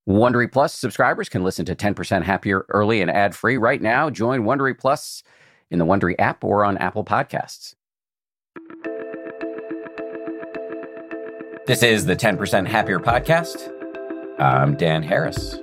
Wondery Plus subscribers can listen to 10% Happier early and ad-free right now. Join Wondery Plus in the Wondery app or on Apple Podcasts. This is the 10% Happier podcast. I'm Dan Harris.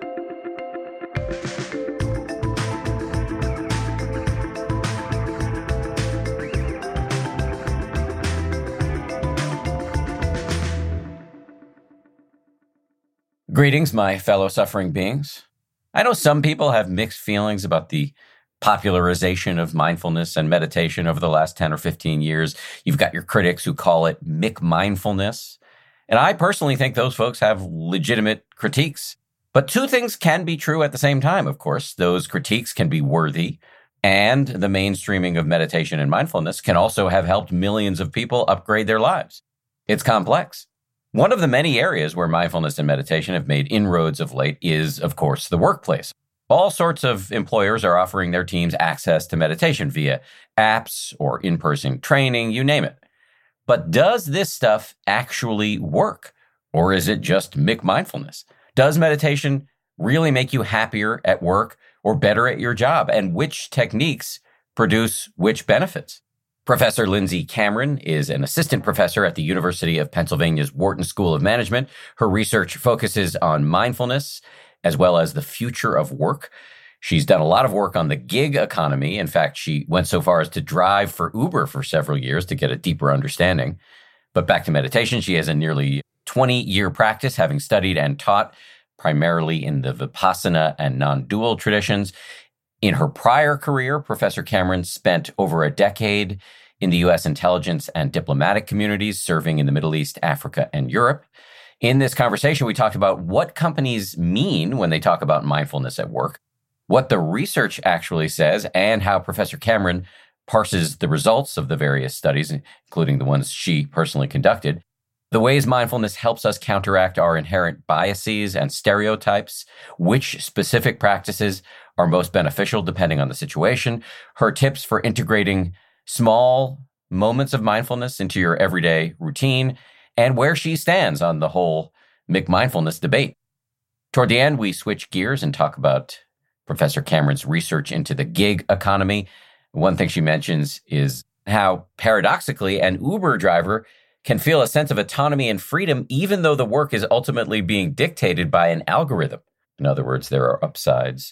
Greetings, my fellow suffering beings. I know some people have mixed feelings about the popularization of mindfulness and meditation over the last 10 or 15 years. You've got your critics who call it McMindfulness. And I personally think those folks have legitimate critiques. But two things can be true at the same time, of course. Those critiques can be worthy, and the mainstreaming of meditation and mindfulness can also have helped millions of people upgrade their lives. It's complex. One of the many areas where mindfulness and meditation have made inroads of late is, of course, the workplace. All sorts of employers are offering their teams access to meditation via apps or in-person training, you name it. But does this stuff actually work? Or is it just McMindfulness? Does meditation really make you happier at work or better at your job? And which techniques produce which benefits? Professor Lindsay Cameron is an assistant professor at the University of Pennsylvania's Wharton School of Management. Her research focuses on mindfulness as well as the future of work. She's done a lot of work on the gig economy. In fact, she went so far as to drive for Uber for several years to get a deeper understanding. But back to meditation, she has a nearly 20-year practice, having studied and taught primarily in the Vipassana and non-dual traditions. In her prior career, Professor Cameron spent over a decade in the U.S. intelligence and diplomatic communities, serving in the Middle East, Africa, and Europe. In this conversation, we talked about what companies mean when they talk about mindfulness at work, what the research actually says, and how Professor Cameron parses the results of the various studies, including the ones she personally conducted, the ways mindfulness helps us counteract our inherent biases and stereotypes, which specific practices are most beneficial depending on the situation, her tips for integrating small moments of mindfulness into your everyday routine, and where she stands on the whole McMindfulness debate. Toward the end, we switch gears and talk about Professor Cameron's research into the gig economy. One thing she mentions is how, paradoxically, an Uber driver can feel a sense of autonomy and freedom even though the work is ultimately being dictated by an algorithm. In other words, there are upsides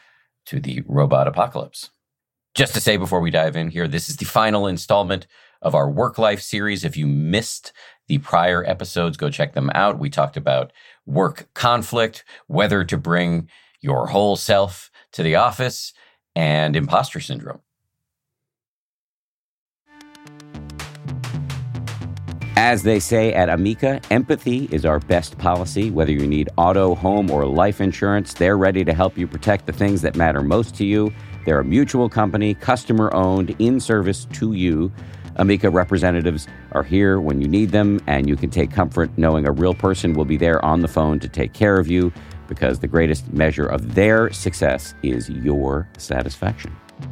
to the robot apocalypse. Just to say before we dive in here, this is the final installment of our Work Life series. If you missed the prior episodes, go check them out. We talked about work conflict, whether to bring your whole self to the office, and imposter syndrome. As they say at Amica, empathy is our best policy. Whether you need auto, home, or life insurance, they're ready to help you protect the things that matter most to you. They're a mutual company, customer-owned, in service to you. Amica representatives are here when you need them, and you can take comfort knowing a real person will be there on the phone to take care of you, because the greatest measure of their success is your satisfaction.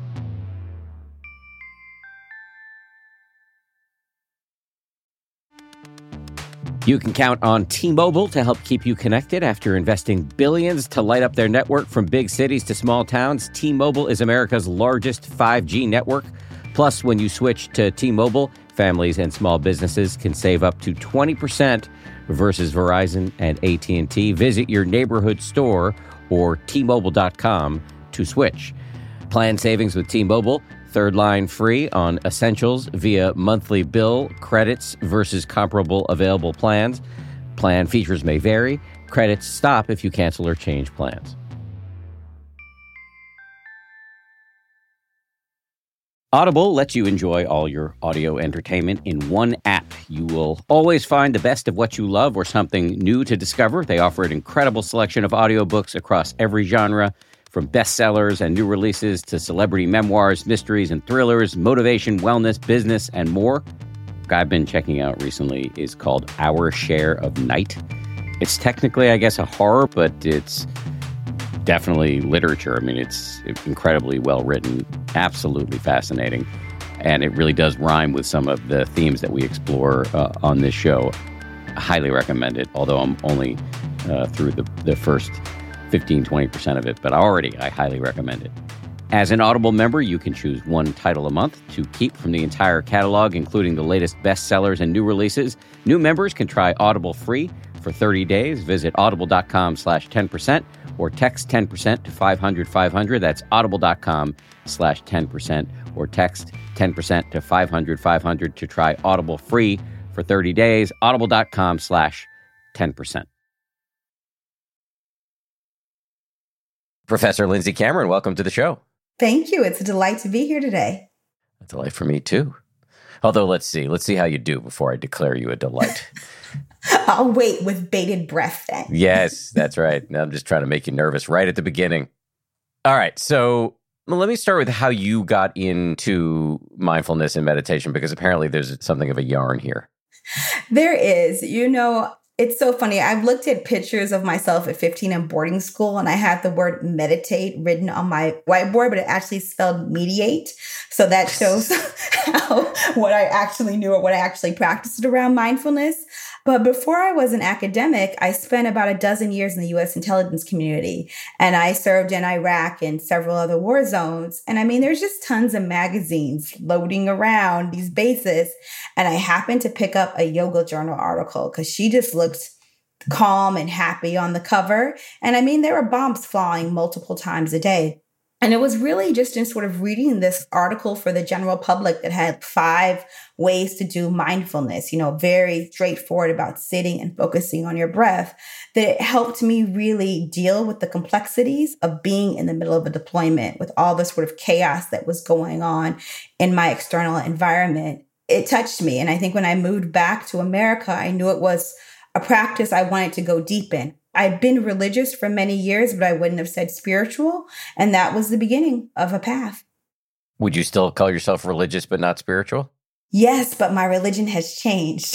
You can count on T-Mobile to help keep you connected. After investing billions to light up their network from big cities to small towns, T-Mobile is America's largest 5G network. Plus, when you switch to T-Mobile, families and small businesses can save up to 20% versus Verizon and AT&T. Visit your neighborhood store or T-Mobile.com to switch. Plan savings with T-Mobile. Third line free on essentials via monthly bill credits versus comparable available plans. Plan features may vary. Credits stop if you cancel or change plans. Audible lets you enjoy all your audio entertainment in one app. You will always find the best of what you love or something new to discover. They offer an incredible selection of audiobooks across every genre, from bestsellers and new releases to celebrity memoirs, mysteries and thrillers, motivation, wellness, business, and more. I've been checking out recently is called Our Share of Night. It's technically, I guess, a horror, but it's definitely literature. I mean, it's incredibly well written, absolutely fascinating, and it really does rhyme with some of the themes that we explore on this show. I highly recommend it, although I'm only through the first 15-20% of it, but I highly recommend it. As an Audible member, you can choose one title a month to keep from the entire catalog, including the latest bestsellers and new releases. New members can try Audible free for 30 days. Visit audible.com/10% or text 10% to 500-500. That's audible.com/10% or text 10% to 500-500 to try Audible free for 30 days. Audible.com/10%. Professor Lindsay Cameron, welcome to the show. Thank you. It's a delight to be here today. A delight for me, too. Although, let's see how you do before I declare you a delight. I'll wait with bated breath then. Yes, that's right. I'm just trying to make you nervous right at the beginning. All right. So let me start with how you got into mindfulness and meditation, because apparently there's something of a yarn here. There is. It's so funny. I've looked at pictures of myself at 15 in boarding school, and I had the word meditate written on my whiteboard, but it actually spelled mediate. So that shows what I actually knew or what I actually practiced around mindfulness. But before I was an academic, I spent about a dozen years in the U.S. intelligence community, and I served in Iraq and several other war zones. And there's just tons of magazines floating around these bases. And I happened to pick up a Yoga Journal article because she just looked calm and happy on the cover. And there were bombs flying multiple times a day. And it was really just in sort of reading this article for the general public that had 5 ways to do mindfulness, very straightforward about sitting and focusing on your breath, that it helped me really deal with the complexities of being in the middle of a deployment with all the sort of chaos that was going on in my external environment. It touched me. And I think when I moved back to America, I knew it was a practice I wanted to go deep in. I'd been religious for many years, but I wouldn't have said spiritual. And that was the beginning of a path. Would you still call yourself religious but not spiritual? Yes, but my religion has changed.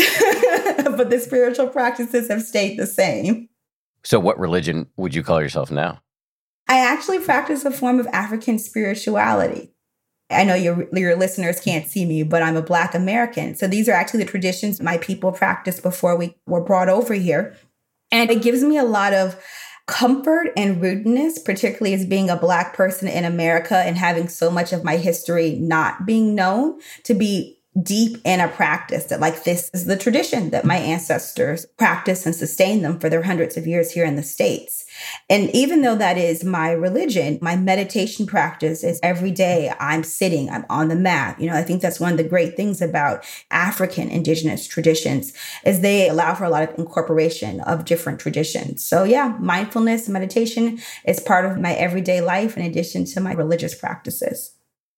But the spiritual practices have stayed the same. So what religion would you call yourself now? I actually practice a form of African spirituality. I know your listeners can't see me, but I'm a Black American. So these are actually the traditions my people practiced before we were brought over here. And it gives me a lot of comfort and rootedness, particularly as being a Black person in America and having so much of my history not being known, to be deep in a practice that this is the tradition that my ancestors practiced and sustained them for their hundreds of years here in the States. And even though that is my religion, my meditation practice is every day I'm sitting, I'm on the mat. I think that's one of the great things about African indigenous traditions is they allow for a lot of incorporation of different traditions. So yeah, mindfulness, meditation is part of my everyday life in addition to my religious practices.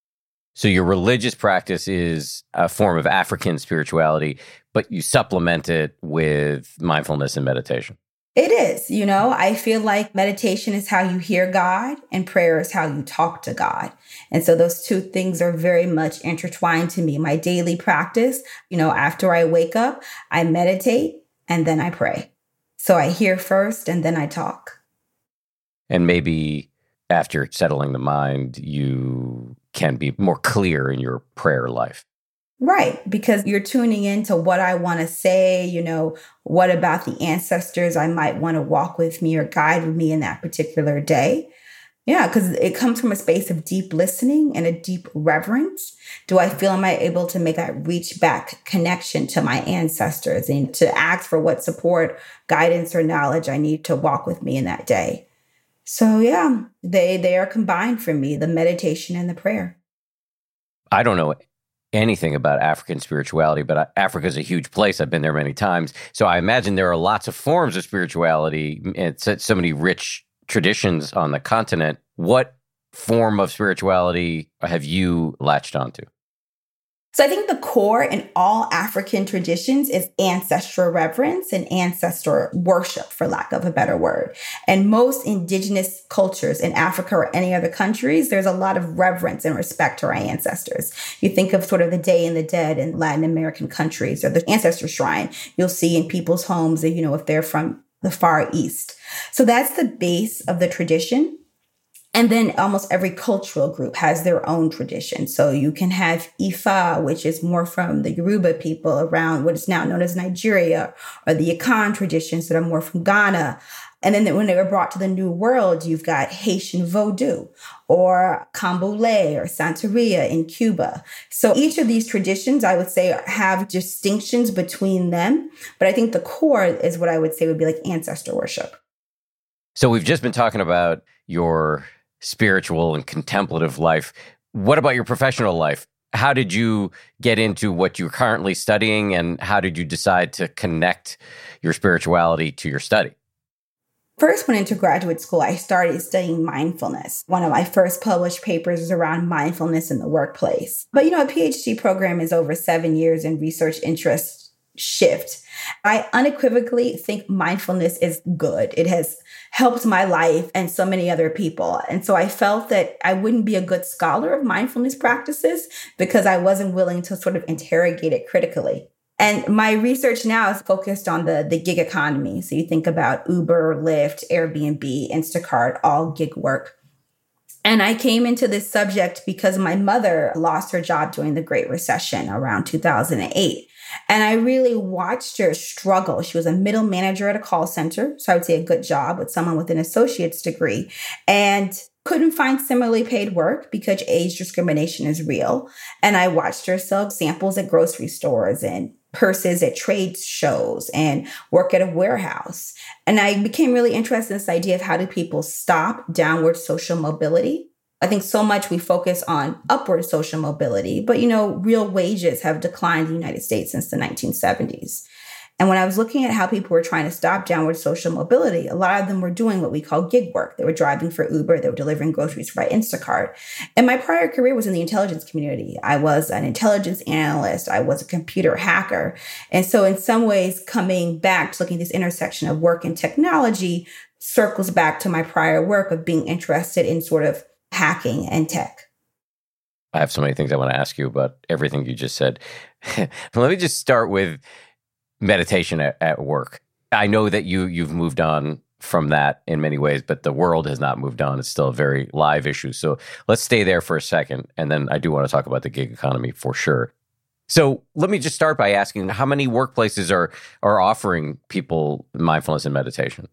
So your religious practice is a form of African spirituality, but you supplement it with mindfulness and meditation. It is. I feel like meditation is how you hear God and prayer is how you talk to God. And so those two things are very much intertwined to me. My daily practice, after I wake up, I meditate and then I pray. So I hear first and then I talk. And maybe after settling the mind, you can be more clear in your prayer life. Right, because you're tuning into what I want to say, what about the ancestors I might want to walk with me or guide with me in that particular day. Yeah, because it comes from a space of deep listening and a deep reverence. Do I feel am I able to make that reach back connection to my ancestors and to ask for what support, guidance, or knowledge I need to walk with me in that day? So yeah, they are combined for me, the meditation and the prayer. I don't know anything about African spirituality, but Africa is a huge place. I've been there many times. So I imagine there are lots of forms of spirituality and so many rich traditions on the continent. What form of spirituality have you latched onto? So I think the core in all African traditions is ancestral reverence and ancestor worship, for lack of a better word. And most indigenous cultures in Africa or any other countries, there's a lot of reverence and respect to our ancestors. You think of sort of the Day of the Dead in Latin American countries or the ancestor shrine you'll see in people's homes, if they're from the Far East. So that's the base of the tradition. And then almost every cultural group has their own tradition. So you can have Ifa, which is more from the Yoruba people around what is now known as Nigeria, or the Akan traditions that are more from Ghana. And then when they were brought to the New World, you've got Haitian Vodou or Candomblé or Santeria in Cuba. So each of these traditions, I would say, have distinctions between them. But I think the core is what I would say would be like ancestor worship. So we've just been talking about your spiritual and contemplative life. What about your professional life? How did you get into what you're currently studying, and how did you decide to connect your spirituality to your study? First went into graduate school, I started studying mindfulness. One of my first published papers is around mindfulness in the workplace. But, a PhD program is over 7 years and research interests shift. I unequivocally think mindfulness is good. It has helped my life and so many other people. And so I felt that I wouldn't be a good scholar of mindfulness practices because I wasn't willing to sort of interrogate it critically. And my research now is focused on the gig economy. So you think about Uber, Lyft, Airbnb, Instacart, all gig work. And I came into this subject because my mother lost her job during the Great Recession around 2008. And I really watched her struggle. She was a middle manager at a call center. So I would say a good job with someone with an associate's degree, and couldn't find similarly paid work because age discrimination is real. And I watched her sell samples at grocery stores and purses at trade shows and work at a warehouse. And I became really interested in this idea of how do people stop downward social mobility? I think so much we focus on upward social mobility, but real wages have declined in the United States since the 1970s. And when I was looking at how people were trying to stop downward social mobility, a lot of them were doing what we call gig work. They were driving for Uber. They were delivering groceries by Instacart. And my prior career was in the intelligence community. I was an intelligence analyst. I was a computer hacker. And so in some ways, coming back to looking at this intersection of work and technology circles back to my prior work of being interested in sort of hacking and tech. I have so many things I want to ask you about everything you just said. Let me just start with meditation at work. I know that you've moved on from that in many ways, but the world has not moved on. It's still a very live issue. So let's stay there for a second. And then I do want to talk about the gig economy for sure. So let me just start by asking, how many workplaces are offering people mindfulness and meditation?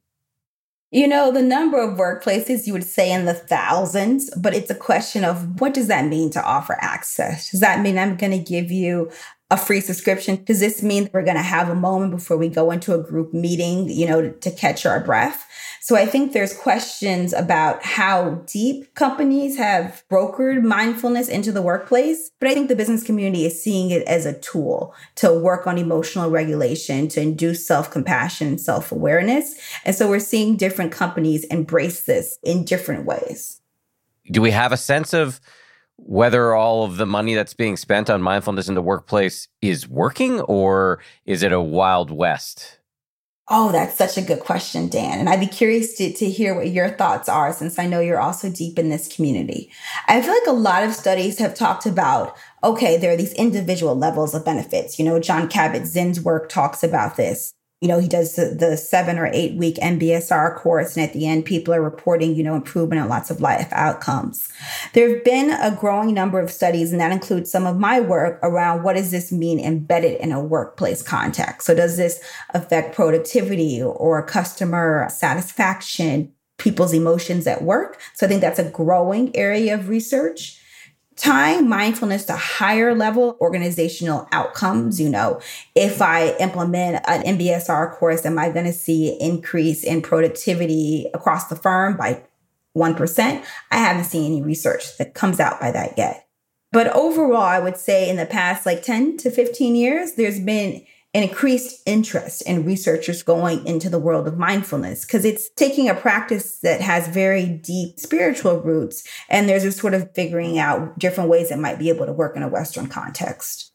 The number of workplaces you would say in the thousands, but it's a question of what does that mean to offer access? Does that mean I'm going to give you a free subscription? Does this mean we're going to have a moment before we go into a group meeting, to catch our breath? So I think there's questions about how deep companies have brokered mindfulness into the workplace. But I think the business community is seeing it as a tool to work on emotional regulation, to induce self-compassion and self-awareness. And so we're seeing different companies embrace this in different ways. Do we have a sense of whether all of the money that's being spent on mindfulness in the workplace is working, or is it a Wild West? Oh, that's such a good question, Dan. And I'd be curious to hear what your thoughts are, since I know you're also deep in this community. I feel like a lot of studies have talked about, okay, there are these individual levels of benefits. Jon Kabat-Zinn's work talks about this. He does the 7 or 8 week MBSR course. And at the end, people are reporting, improvement in lots of life outcomes. There have been a growing number of studies, and that includes some of my work around what does this mean embedded in a workplace context? So does this affect productivity or customer satisfaction, people's emotions at work? So I think that's a growing area of research. Tying mindfulness to higher level organizational outcomes, if I implement an MBSR course, am I going to see an increase in productivity across the firm by 1%? I haven't seen any research that comes out by that yet. But overall, I would say in the past 10 to 15 years, there's been an increased interest in researchers going into the world of mindfulness, because it's taking a practice that has very deep spiritual roots, and there's a sort of figuring out different ways it might be able to work in a Western context.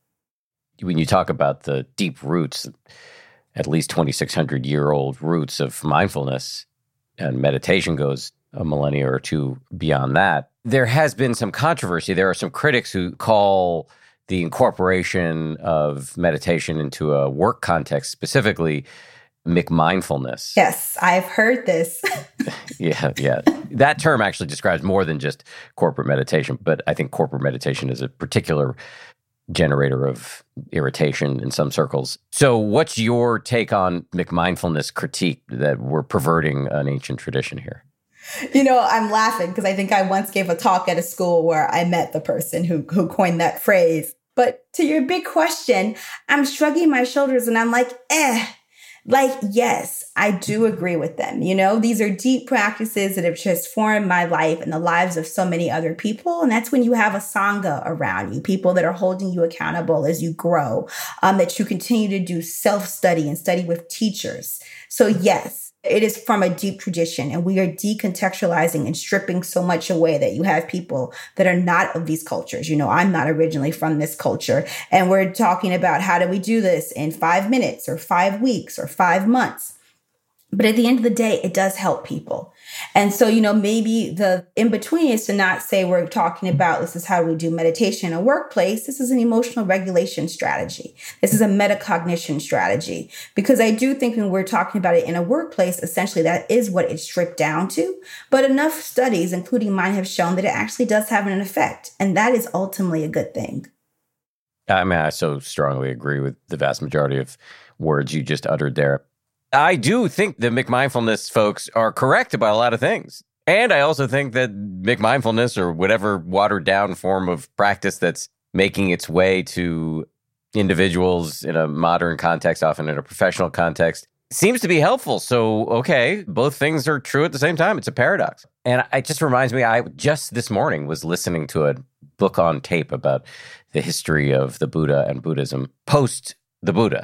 When you talk about the deep roots, at least 2,600-year-old roots of mindfulness, and meditation goes a millennia or two beyond that, there has been some controversy. There are some critics who call the incorporation of meditation into a work context, specifically McMindfulness. Yes, I've heard this. Yeah. That term actually describes more than just corporate meditation, but I think corporate meditation is a particular generator of irritation in some circles. So what's your take on McMindfulness critique that we're perverting an ancient tradition here? I'm laughing because I think I once gave a talk at a school where I met the person who coined that phrase. But to your big question, I'm shrugging my shoulders and I'm like, yes, I do agree with them. These are deep practices that have transformed my life and the lives of so many other people. And that's when you have a Sangha around you, people that are holding you accountable as you grow, that you continue to do self-study and study with teachers. So yes, it is from a deep tradition, and we are decontextualizing and stripping so much away that you have people that are not of these cultures. I'm not originally from this culture, and we're talking about how do we do this in 5 minutes or 5 weeks or 5 months. But at the end of the day, it does help people. And so, maybe the in between is to not say we're talking about this is how we do meditation in a workplace. This is an emotional regulation strategy. This is a metacognition strategy. Because I do think when we're talking about it in a workplace, essentially that is what it's stripped down to. But enough studies, including mine, have shown that it actually does have an effect. And that is ultimately a good thing. I so strongly agree with the vast majority of words you just uttered there. I do think the McMindfulness folks are correct about a lot of things. And I also think that McMindfulness, or whatever watered down form of practice that's making its way to individuals in a modern context, often in a professional context, seems to be helpful. So, okay, both things are true at the same time. It's a paradox. And it just reminds me, I just this morning was listening to a book on tape about the history of the Buddha and Buddhism post the Buddha,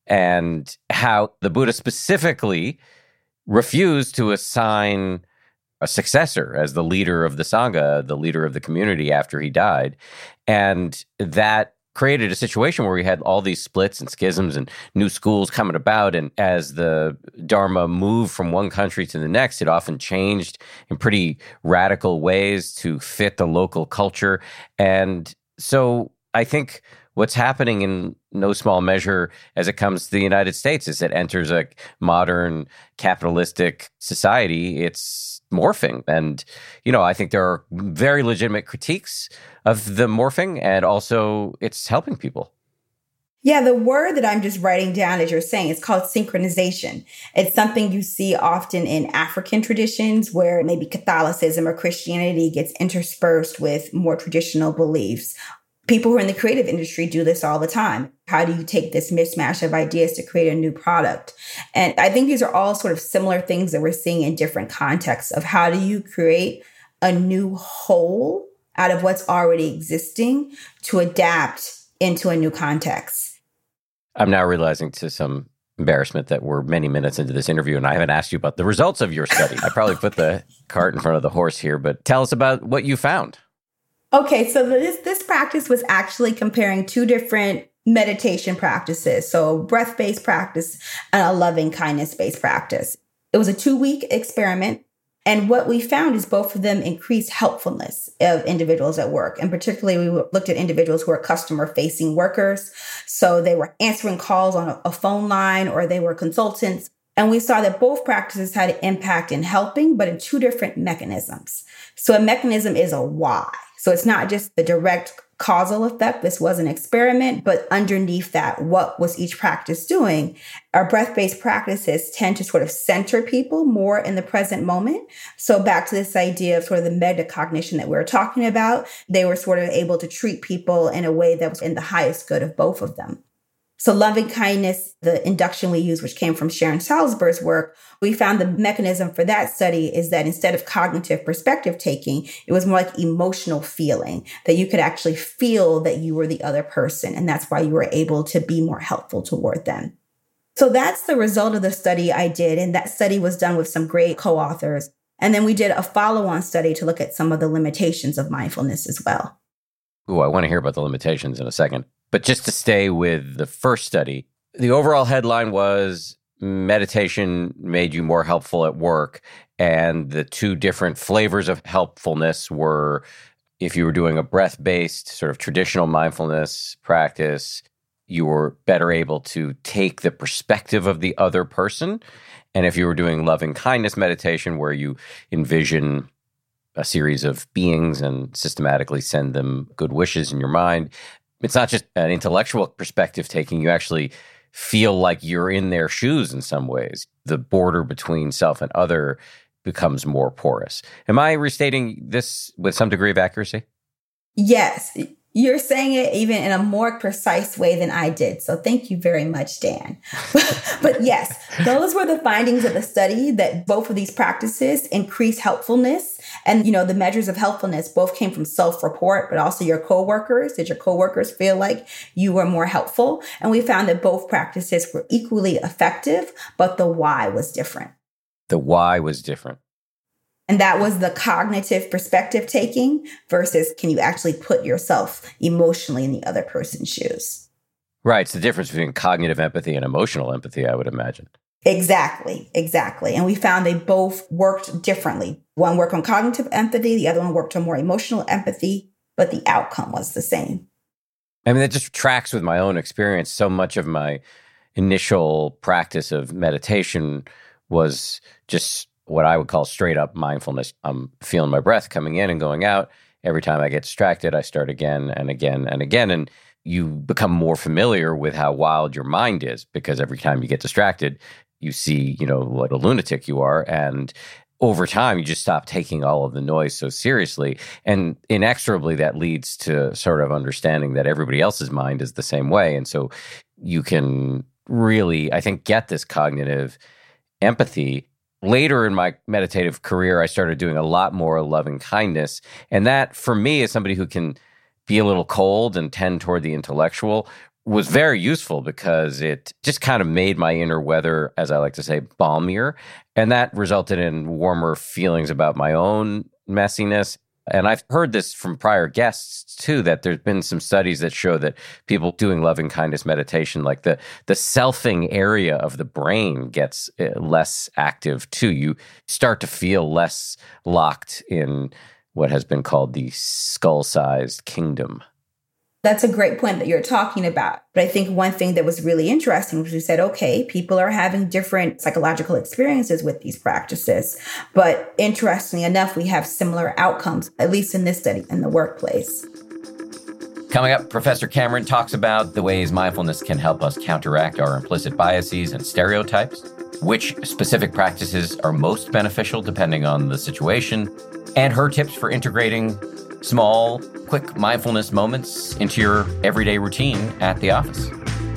and how the Buddha specifically refused to assign a successor as the leader of the Sangha, the leader of the community after he died. And that created a situation where we had all these splits and schisms and new schools coming about. And as the Dharma moved from one country to the next, it often changed in pretty radical ways to fit the local culture. And so I think what's happening in no small measure as it comes to the United States is it enters a modern capitalistic society. It's morphing. And, I think there are very legitimate critiques of the morphing, and also it's helping people. Yeah, the word that I'm just writing down as you're saying is called synchronization. It's something you see often in African traditions where maybe Catholicism or Christianity gets interspersed with more traditional beliefs. People who are in the creative industry do this all the time. How do you take this mismatch of ideas to create a new product? And I think these are all sort of similar things that we're seeing in different contexts of how do you create a new whole out of what's already existing to adapt into a new context. I'm now realizing to some embarrassment that we're many minutes into this interview and I haven't asked you about the results of your study. I probably put the cart in front of the horse here, but tell us about what you found. Okay, so this practice was actually comparing two different meditation practices. So breath-based practice and a loving kindness-based practice. It was a 2-week experiment. And what we found is both of them increased helpfulness of individuals at work. And particularly, we looked at individuals who are customer-facing workers. So they were answering calls on a phone line, or they were consultants. And we saw that both practices had an impact in helping, but in two different mechanisms. So a mechanism is a why. So it's not just the direct causal effect. This was an experiment, but underneath that, what was each practice doing? Our breath-based practices tend to sort of center people more in the present moment. So back to this idea of sort of the metacognition that we were talking about, they were sort of able to treat people in a way that was in the highest good of both of them. So loving kindness, the induction we use, which came from Sharon Salzberg's work, we found the mechanism for that study is that instead of cognitive perspective taking, it was more like emotional feeling, that you could actually feel that you were the other person. And that's why you were able to be more helpful toward them. So that's the result of the study I did. And that study was done with some great co-authors. And then we did a follow-on study to look at some of the limitations of mindfulness as well. Ooh, I want to hear about the limitations in a second. But just to stay with the first study, the overall headline was meditation made you more helpful at work. And the two different flavors of helpfulness were if you were doing a breath-based sort of traditional mindfulness practice, you were better able to take the perspective of the other person. And if you were doing loving kindness meditation, where you envision a series of beings and systematically send them good wishes in your mind, It's not just an intellectual perspective taking, you actually feel like you're in their shoes in some ways. The border between self and other becomes more porous. Am I restating this with some degree of accuracy? Yes, you're saying it even in a more precise way than I did. So thank you very much, Dan. But yes, those were the findings of the study, that both of these practices increase helpfulness. And, the measures of helpfulness both came from self-report, but also your coworkers. Did your coworkers feel like you were more helpful? And we found that both practices were equally effective, but the why was different. The why was different. And that was the cognitive perspective taking versus can you actually put yourself emotionally in the other person's shoes? Right. It's the difference between cognitive empathy and emotional empathy, I would imagine. Exactly. And we found they both worked differently. One worked on cognitive empathy, the other one worked on more emotional empathy, but the outcome was the same. I mean, that just tracks with my own experience. So much of my initial practice of meditation was just what I would call straight up mindfulness. I'm feeling my breath coming in and going out. Every time I get distracted, I start again and again and again. And you become more familiar with how wild your mind is, because every time you get distracted, you see, what a lunatic you are. And over time, you just stop taking all of the noise so seriously. And inexorably, that leads to sort of understanding that everybody else's mind is the same way. And so you can really, I think, get this cognitive empathy. Later in my meditative career, I started doing a lot more loving kindness. And that, for me, as somebody who can be a little cold and tend toward the intellectual, was very useful because it just kind of made my inner weather, as I like to say, balmier. And that resulted in warmer feelings about my own messiness. And I've heard this from prior guests, too, that there's been some studies that show that people doing loving kindness meditation, like the selfing area of the brain gets less active, too. You start to feel less locked in what has been called the skull-sized kingdom. That's a great point that you're talking about. But I think one thing that was really interesting was we said, okay, people are having different psychological experiences with these practices. But interestingly enough, we have similar outcomes, at least in this study, in the workplace. Coming up, Professor Cameron talks about the ways mindfulness can help us counteract our implicit biases and stereotypes, which specific practices are most beneficial depending on the situation, and her tips for integrating small, quick mindfulness moments into your everyday routine at the office.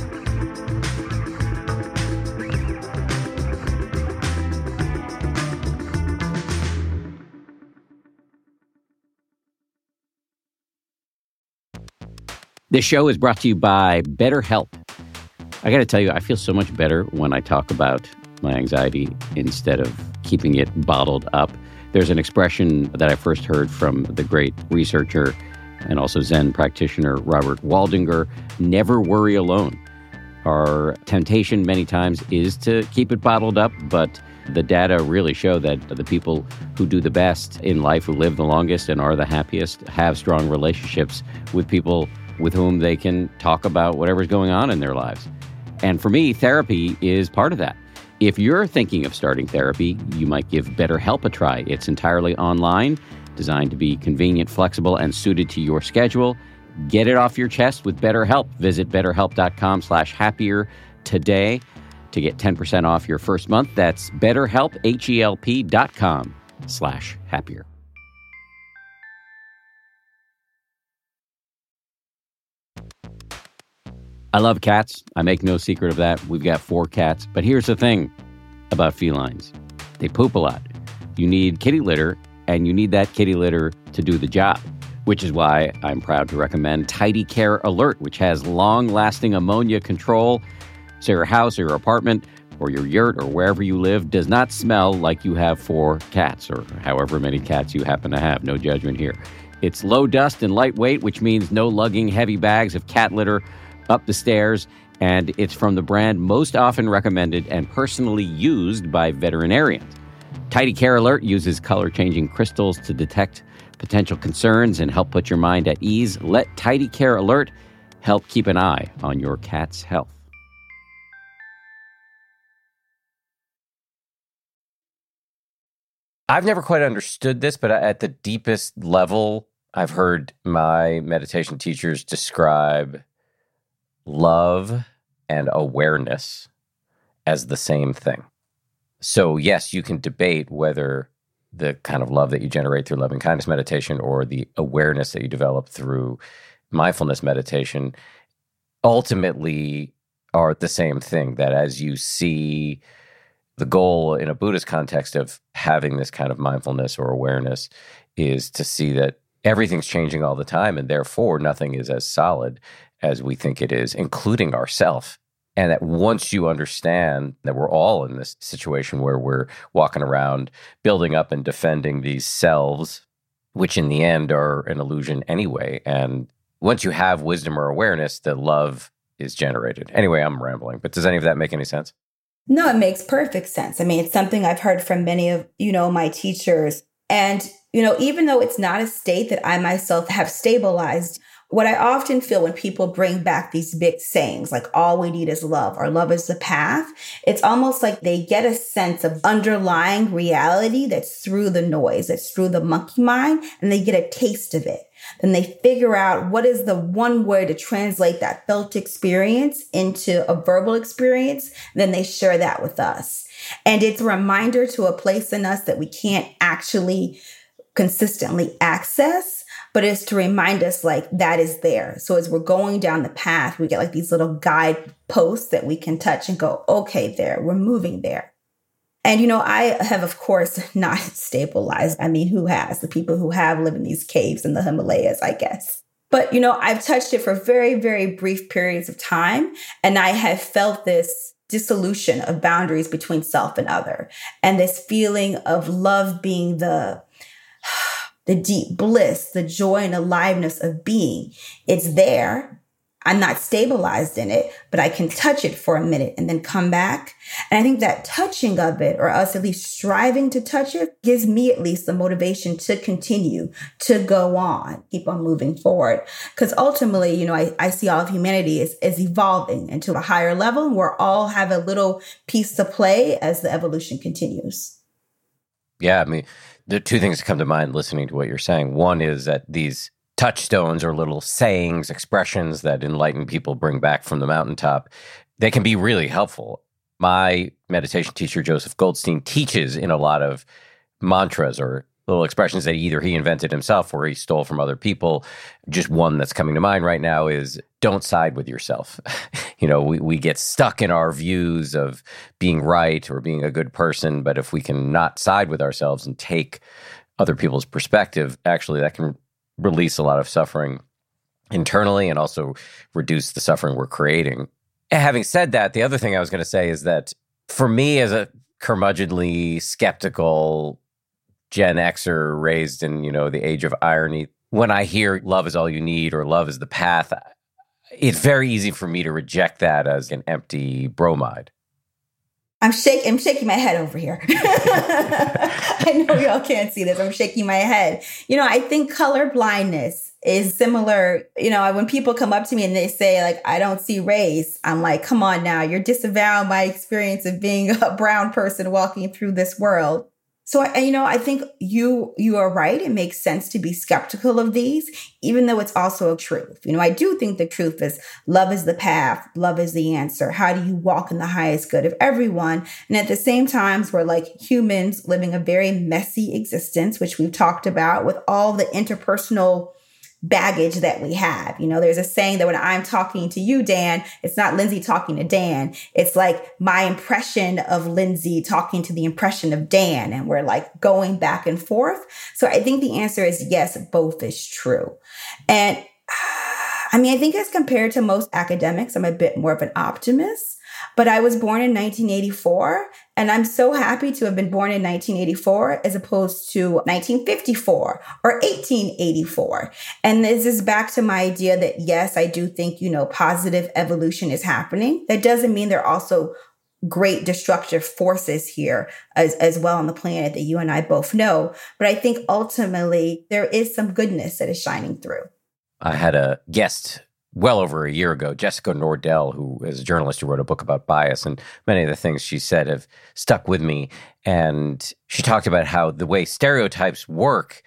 This show is brought to you by BetterHelp. I got to tell you, I feel so much better when I talk about my anxiety instead of keeping it bottled up. There's an expression that I first heard from the great researcher and also Zen practitioner Robert Waldinger: never worry alone. Our temptation many times is to keep it bottled up, but the data really show that the people who do the best in life, who live the longest and are the happiest, have strong relationships with people with whom they can talk about whatever's going on in their lives. And for me, therapy is part of that. If you're thinking of starting therapy, you might give BetterHelp a try. It's entirely online, designed to be convenient, flexible, and suited to your schedule. Get it off your chest with BetterHelp. Visit BetterHelp.com/happier today to get 10% off your first month. That's BetterHelp, HELP.com/happier. I love cats. I make no secret of that. We've got 4 cats. But here's the thing about felines. They poop a lot. You need kitty litter, and you need that kitty litter to do the job, which is why I'm proud to recommend Tidy Care Alert, which has long-lasting ammonia control, so your house or your apartment or your yurt or wherever you live does not smell like you have 4 cats or however many cats you happen to have. No judgment here. It's low dust and lightweight, which means no lugging heavy bags of cat litter up the stairs, and it's from the brand most often recommended and personally used by veterinarians. Tidy Care Alert uses color-changing crystals to detect potential concerns and help put your mind at ease. Let Tidy Care Alert help keep an eye on your cat's health. I've never quite understood this, but at the deepest level, I've heard my meditation teachers describe love and awareness as the same thing. So yes, you can debate whether the kind of love that you generate through loving kindness meditation or the awareness that you develop through mindfulness meditation ultimately are the same thing. That as you see the goal in a Buddhist context of having this kind of mindfulness or awareness is to see that everything's changing all the time, and therefore nothing is as solid as we think it is, including ourself. And that once you understand that we're all in this situation where we're walking around building up and defending these selves, which in the end are an illusion anyway. And once you have wisdom or awareness, the love is generated. Anyway, I'm rambling, but does any of that make any sense? No, it makes perfect sense. I mean, it's something I've heard from many of, my teachers. And, even though it's not a state that I myself have stabilized, what I often feel when people bring back these big sayings, like all we need is love or love is the path, it's almost like they get a sense of underlying reality that's through the noise, that's through the monkey mind, and they get a taste of it. Then they figure out what is the one way to translate that felt experience into a verbal experience. Then they share that with us. And it's a reminder to a place in us that we can't actually consistently access, but it's to remind us like that is there. So as we're going down the path, we get like these little guide posts that we can touch and go, okay, there, we're moving there. And, I have, of course, not stabilized. I mean, who has? The people who have live in these caves in the Himalayas, I guess. But, I've touched it for very, very brief periods of time. And I have felt this dissolution of boundaries between self and other. And this feeling of love being the deep bliss, the joy and aliveness of being. It's there. I'm not stabilized in it, but I can touch it for a minute and then come back. And I think that touching of it, or us at least striving to touch it, gives me at least the motivation to continue, to go on, keep on moving forward. Because ultimately, I see all of humanity as evolving into a higher level, and we all have a little piece to play as the evolution continues. Yeah, I mean, the two things that come to mind listening to what you're saying. One is that these touchstones or little sayings, expressions that enlightened people bring back from the mountaintop, they can be really helpful. My meditation teacher, Joseph Goldstein, teaches in a lot of mantras or little expressions that either he invented himself or he stole from other people. Just one that's coming to mind right now is don't side with yourself. We get stuck in our views of being right or being a good person, but if we can not side with ourselves and take other people's perspective, actually that can release a lot of suffering internally and also reduce the suffering we're creating. And having said that, the other thing I was going to say is that for me as a curmudgeonly, skeptical Gen Xer raised in, the age of irony, when I hear love is all you need or love is the path, it's very easy for me to reject that as an empty bromide. I'm shaking my head over here. I know y'all can't see this. I'm shaking my head. I think color blindness is similar. When people come up to me and they say, like, I don't see race, I'm like, come on now, you're disavowing my experience of being a brown person walking through this world. So, I think you are right. It makes sense to be skeptical of these, even though it's also a truth. I do think the truth is love is the path. Love is the answer. How do you walk in the highest good of everyone? And at the same time, we're like humans living a very messy existence, which we've talked about with all the interpersonal baggage that we have. There's a saying that when I'm talking to you, Dan, it's not Lindsay talking to Dan. It's like my impression of Lindsay talking to the impression of Dan. And we're like going back and forth. So I think the answer is yes, both is true. And I think as compared to most academics, I'm a bit more of an optimist. But I was born in 1984, and I'm so happy to have been born in 1984 as opposed to 1954 or 1884. And this is back to my idea that, yes, I do think, positive evolution is happening. That doesn't mean there are also great destructive forces here as well on the planet that you and I both know. But I think ultimately there is some goodness that is shining through. I had a guest well over a year ago, Jessica Nordell, who is a journalist who wrote a book about bias, and many of the things she said have stuck with me. And she talked about how the way stereotypes work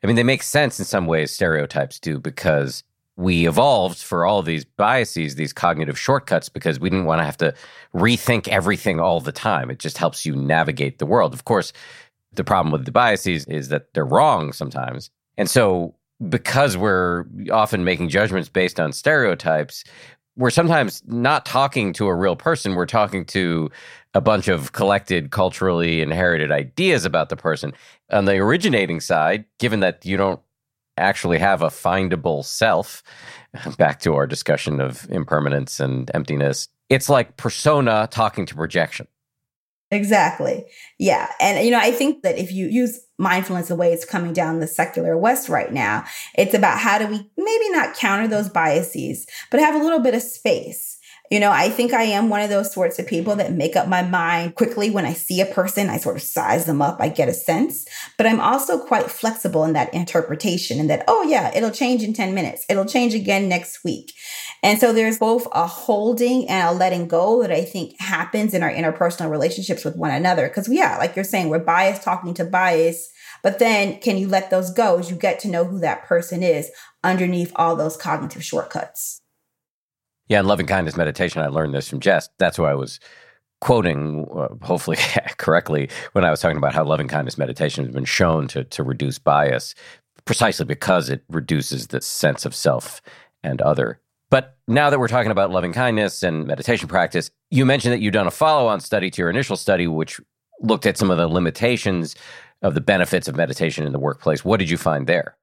I mean, they make sense in some ways, stereotypes do, because we evolved for all these biases, these cognitive shortcuts, because we didn't want to have to rethink everything all the time. It just helps you navigate the world. Of course, the problem with the biases is that they're wrong sometimes. And so because we're often making judgments based on stereotypes, we're sometimes not talking to a real person. We're talking to a bunch of collected, culturally inherited ideas about the person. On the originating side, given that you don't actually have a findable self, back to our discussion of impermanence and emptiness, it's like persona talking to projection. Exactly. Yeah. And, I think that if you use mindfulness the way it's coming down the secular West right now, it's about how do we maybe not counter those biases, but have a little bit of space. I think I am one of those sorts of people that make up my mind quickly. When I see a person, I sort of size them up. I get a sense, but I'm also quite flexible in that interpretation and that, oh yeah, it'll change in 10 minutes. It'll change again next week. And so there's both a holding and a letting go that I think happens in our interpersonal relationships with one another. Because like you're saying, we're bias talking to bias, but then can you let those go as you get to know who that person is underneath all those cognitive shortcuts? Yeah, in loving kindness meditation, I learned this from Jess. That's why I was quoting, hopefully correctly, when I was talking about how loving kindness meditation has been shown to reduce bias, precisely because it reduces the sense of self and other. But now that we're talking about loving kindness and meditation practice, you mentioned that you've done a follow-on study to your initial study, which looked at some of the limitations of the benefits of meditation in the workplace. What did you find there?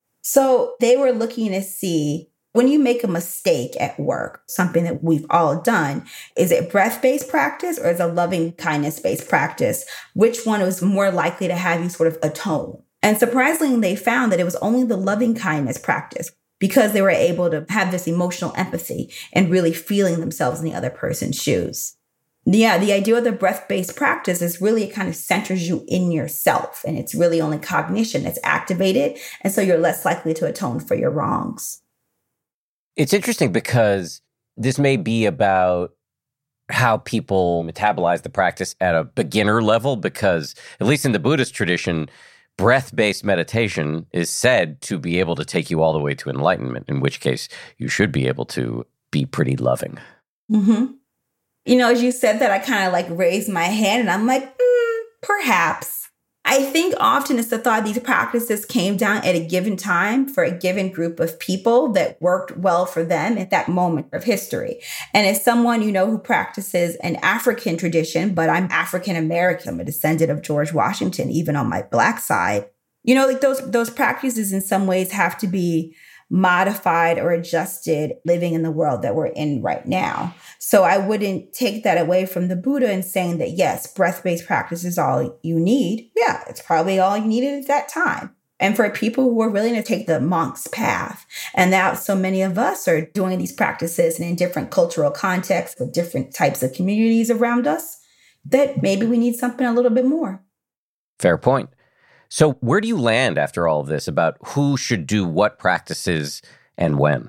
So they were looking to see, when you make a mistake at work, something that we've all done, is it breath-based practice or is it loving kindness-based practice? Which one was more likely to have you sort of atone? And surprisingly, they found that it was only the loving kindness practice, because they were able to have this emotional empathy and really feeling themselves in the other person's shoes. Yeah, the idea of the breath-based practice is really, it kind of centers you in yourself, and it's really only cognition that's activated. And so you're less likely to atone for your wrongs. It's interesting because this may be about how people metabolize the practice at a beginner level, because at least in the Buddhist tradition, breath-based meditation is said to be able to take you all the way to enlightenment, in which case you should be able to be pretty loving. Mm-hmm. As you said that, I kind of raised my hand and I'm like, perhaps. I think often it's the thought these practices came down at a given time for a given group of people that worked well for them at that moment of history. And as someone, who practices an African tradition, but I'm African American, I'm a descendant of George Washington, even on my Black side, those practices in some ways have to be modified or adjusted living in the world that we're in right now. So I wouldn't take that away from the Buddha and saying that, yes, breath-based practice is all you need. Yeah, it's probably all you needed at that time. And for people who are willing to take the monk's path, and that so many of us are doing these practices and in different cultural contexts with different types of communities around us, that maybe we need something a little bit more. Fair point. So where do you land after all of this about who should do what practices and when?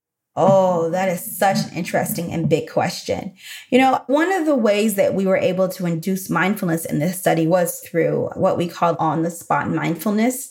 Oh, that is such an interesting and big question. One of the ways that we were able to induce mindfulness in this study was through what we call on-the-spot mindfulness.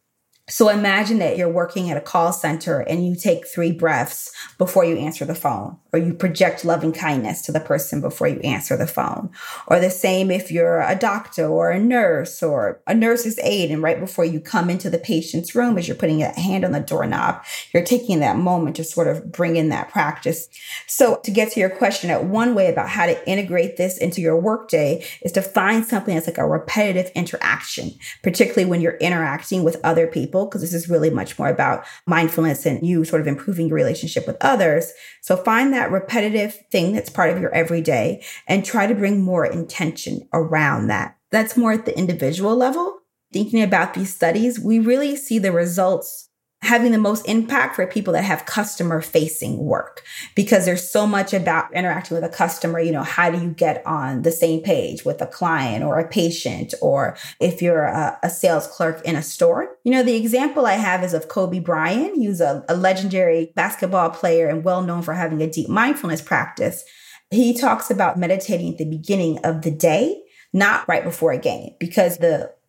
So imagine that you're working at a call center and you take 3 breaths before you answer the phone, or you project loving kindness to the person before you answer the phone. Or the same if you're a doctor or a nurse's aide, and right before you come into the patient's room, as you're putting a hand on the doorknob, you're taking that moment to sort of bring in that practice. So to get to your question, one way about how to integrate this into your workday is to find something that's like a repetitive interaction, particularly when you're interacting with other people, because this is really much more about mindfulness and you sort of improving your relationship with others. So find that repetitive thing that's part of your everyday and try to bring more intention around that. That's more at the individual level. Thinking about these studies, we really see the results having the most impact for people that have customer-facing work, because there's so much about interacting with a customer. How do you get on the same page with a client or a patient, or if you're a sales clerk in a store? The example I have is of Kobe Bryant. He was a legendary basketball player and well known for having a deep mindfulness practice. He talks about meditating at the beginning of the day, not right before a game, because the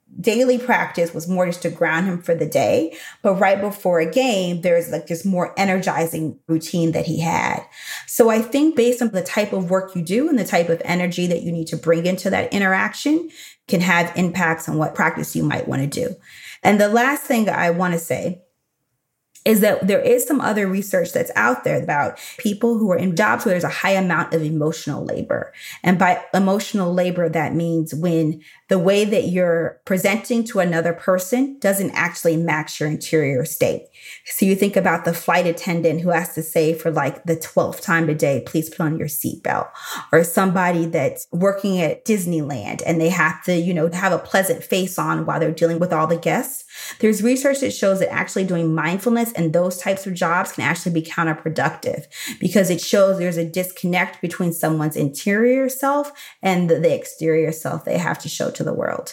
daily practice was more just to ground him for the day. But right before a game, there's like this more energizing routine that he had. So I think based on the type of work you do and the type of energy that you need to bring into that interaction can have impacts on what practice you might want to do. And the last thing I want to say is that there is some other research that's out there about people who are in jobs where there's a high amount of emotional labor. And by emotional labor, that means when the way that you're presenting to another person doesn't actually match your interior state. So you think about the flight attendant who has to say for like the 12th time today, please put on your seatbelt, or somebody that's working at Disneyland and they have to, have a pleasant face on while they're dealing with all the guests. There's research that shows that actually doing mindfulness and those types of jobs can actually be counterproductive because it shows there's a disconnect between someone's interior self and the exterior self they have to show to the world.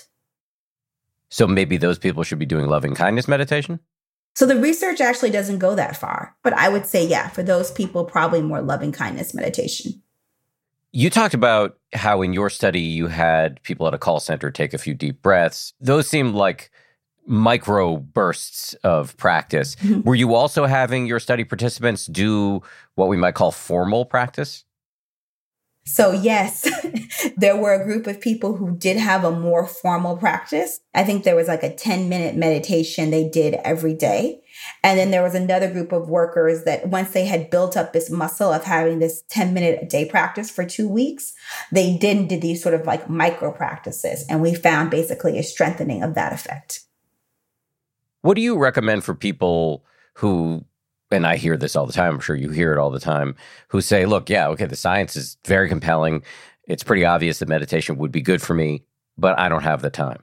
So maybe those people should be doing loving kindness meditation? So the research actually doesn't go that far, but I would say, yeah, for those people, probably more loving kindness meditation. You talked about how in your study you had people at a call center take a few deep breaths. Those seem like micro bursts of practice. Mm-hmm. Were you also having your study participants do what we might call formal practice? So yes, there were a group of people who did have a more formal practice. I think there was like a 10-minute meditation they did every day. And then there was another group of workers that once they had built up this muscle of having this 10-minute a day practice for 2 weeks, they did these sort of like micro practices. And we found basically a strengthening of that effect. What do you recommend for people who, and I hear this all the time, I'm sure you hear it all the time, who say, look, yeah, okay, the science is very compelling. It's pretty obvious that meditation would be good for me, but I don't have the time.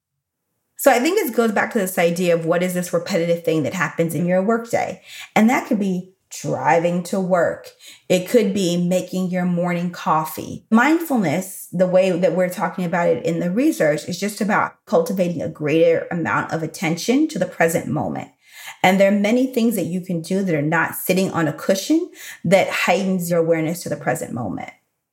So I think this goes back to this idea of what is this repetitive thing that happens in your workday? And that could be driving to work. It could be making your morning coffee. Mindfulness, the way that we're talking about it in the research, is just about cultivating a greater amount of attention to the present moment. And there are many things that you can do that are not sitting on a cushion that heightens your awareness to the present moment.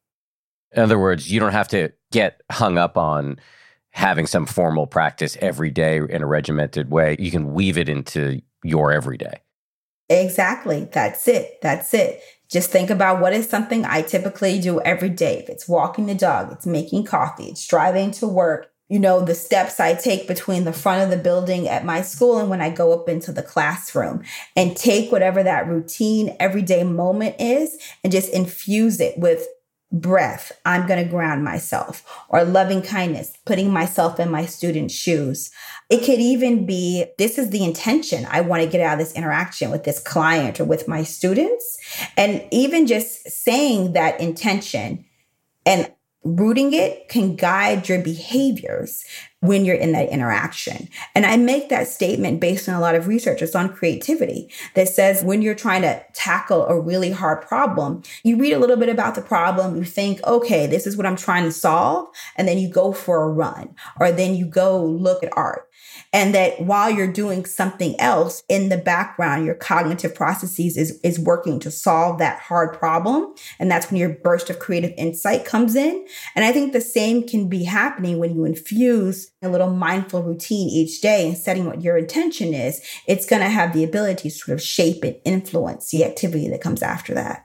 In other words, you don't have to get hung up on having some formal practice every day in a regimented way. You can weave it into your everyday. Exactly. That's it. Just think about what is something I typically do every day. If it's walking the dog, it's making coffee, it's driving to work, the steps I take between the front of the building at my school and when I go up into the classroom, and take whatever that routine everyday moment is and just infuse it with breath. I'm going to ground myself, or loving kindness, putting myself in my students' shoes. It could even be, this is the intention I want to get out of this interaction with this client or with my students. And even just saying that intention and rooting it can guide your behaviors when you're in that interaction. And I make that statement based on a lot of research. It's on creativity that says when you're trying to tackle a really hard problem, you read a little bit about the problem, you think, okay, this is what I'm trying to solve. And then you go for a run, or then you go look at art. And that while you're doing something else in the background, your cognitive processes is working to solve that hard problem. And that's when your burst of creative insight comes in. And I think the same can be happening when you infuse a little mindful routine each day and setting what your intention is. It's going to have the ability to sort of shape and influence the activity that comes after that.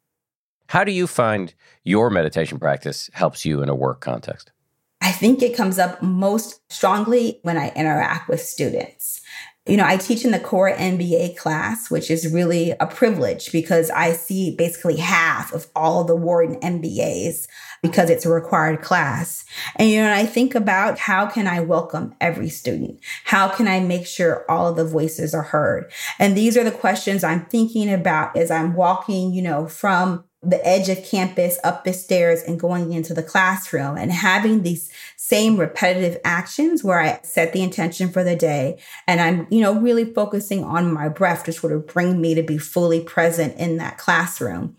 How do you find your meditation practice helps you in a work context? I think it comes up most strongly when I interact with students. I teach in the core MBA class, which is really a privilege because I see basically half of all the Wharton MBAs because it's a required class. And, I think about how can I welcome every student? How can I make sure all of the voices are heard? And these are the questions I'm thinking about as I'm walking, from the edge of campus up the stairs and going into the classroom, and having these same repetitive actions where I set the intention for the day and I'm, really focusing on my breath to sort of bring me to be fully present in that classroom.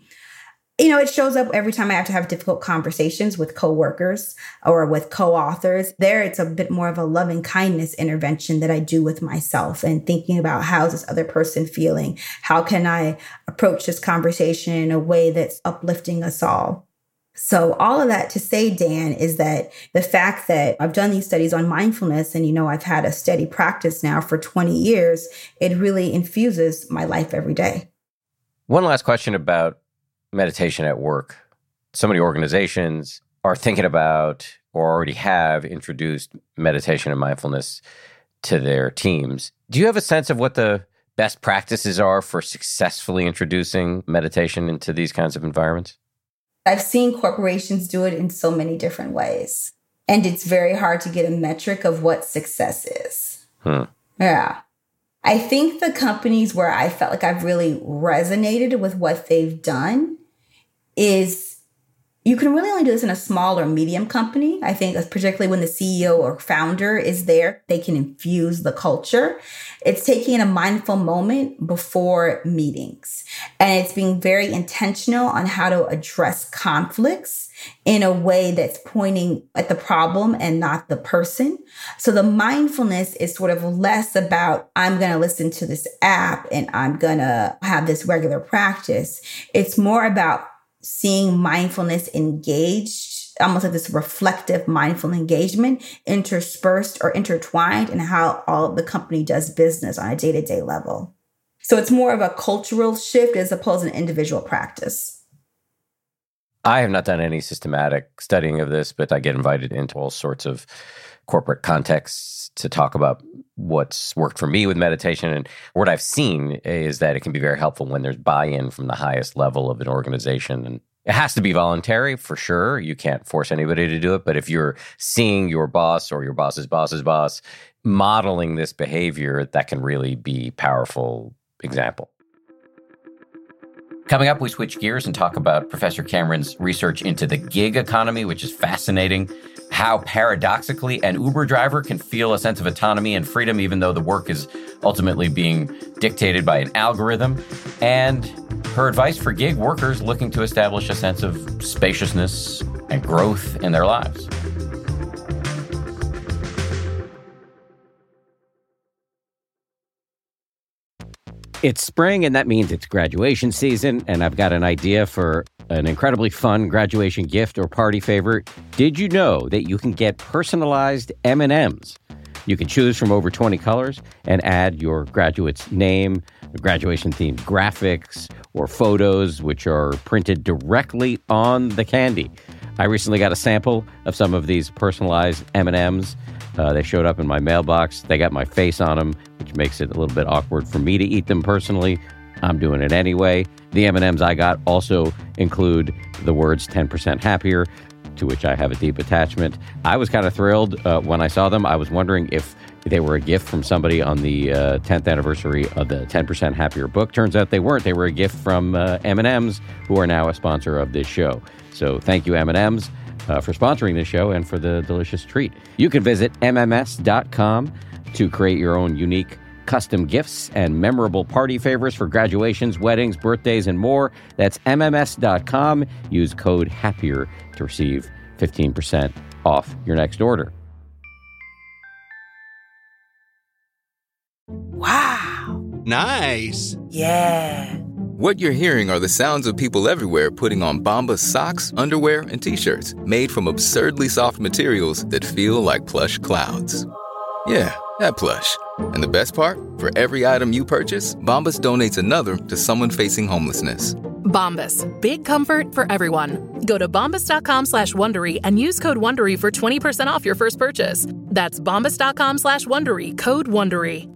It shows up every time I have to have difficult conversations with coworkers or with co-authors. There, it's a bit more of a loving kindness intervention that I do with myself and thinking about how's this other person feeling? How can I approach this conversation in a way that's uplifting us all? So all of that to say, Dan, is that the fact that I've done these studies on mindfulness and, I've had a steady practice now for 20 years, it really infuses my life every day. One last question about meditation at work. So many organizations are thinking about or already have introduced meditation and mindfulness to their teams. Do you have a sense of what the best practices are for successfully introducing meditation into these kinds of environments? I've seen corporations do it in so many different ways. And it's very hard to get a metric of what success is. Yeah. I think the companies where I felt like I've really resonated with what they've done is you can really only do this in a small or medium company. I think particularly when the CEO or founder is there, they can infuse the culture. It's taking a mindful moment before meetings. And it's being very intentional on how to address conflicts in a way that's pointing at the problem and not the person. So the mindfulness is sort of less about, I'm going to listen to this app and I'm going to have this regular practice. It's more about seeing mindfulness engaged, almost like this reflective mindful engagement interspersed or intertwined in how all the company does business on a day-to-day level. So it's more of a cultural shift as opposed to an individual practice. I have not done any systematic studying of this, but I get invited into all sorts of corporate contexts to talk about what's worked for me with meditation. And what I've seen is that it can be very helpful when there's buy-in from the highest level of an organization. And it has to be voluntary, for sure. You can't force anybody to do it. But if you're seeing your boss or your boss's boss's boss modeling this behavior, that can really be a powerful example. Coming up, we switch gears and talk about Professor Cameron's research into the gig economy, which is fascinating. How paradoxically an Uber driver can feel a sense of autonomy and freedom, even though the work is ultimately being dictated by an algorithm. And her advice for gig workers looking to establish a sense of spaciousness and growth in their lives. It's spring, and that means it's graduation season, and I've got an idea for an incredibly fun graduation gift or party favor. Did you know that you can get personalized M&Ms? You can choose from over 20 colors and add your graduate's name, graduation-themed graphics, or photos, which are printed directly on the candy. I recently got a sample of some of these personalized M&Ms. They showed up in my mailbox. They got my face on them, which makes it a little bit awkward for me to eat them personally. I'm doing it anyway. The M&Ms I got also include the words 10% happier, to which I have a deep attachment. I was kind of thrilled when I saw them. I was wondering if they were a gift from somebody on the 10th anniversary of the 10% Happier book. Turns out they weren't. They were a gift from M&Ms, who are now a sponsor of this show. So thank you, M&Ms. For sponsoring this show and for the delicious treat. You can visit MMS.com to create your own unique custom gifts and memorable party favors for graduations, weddings, birthdays, and more. That's MMS.com. Use code HAPPIER to receive 15% off your next order. Wow. Nice. Yeah. What you're hearing are the sounds of people everywhere putting on Bombas socks, underwear, and T-shirts made from absurdly soft materials that feel like plush clouds. Yeah, that plush. And the best part? For every item you purchase, Bombas donates another to someone facing homelessness. Bombas. Big comfort for everyone. Go to bombas.com/Wondery and use code Wondery for 20% off your first purchase. That's bombas.com/Wondery. Code Wondery.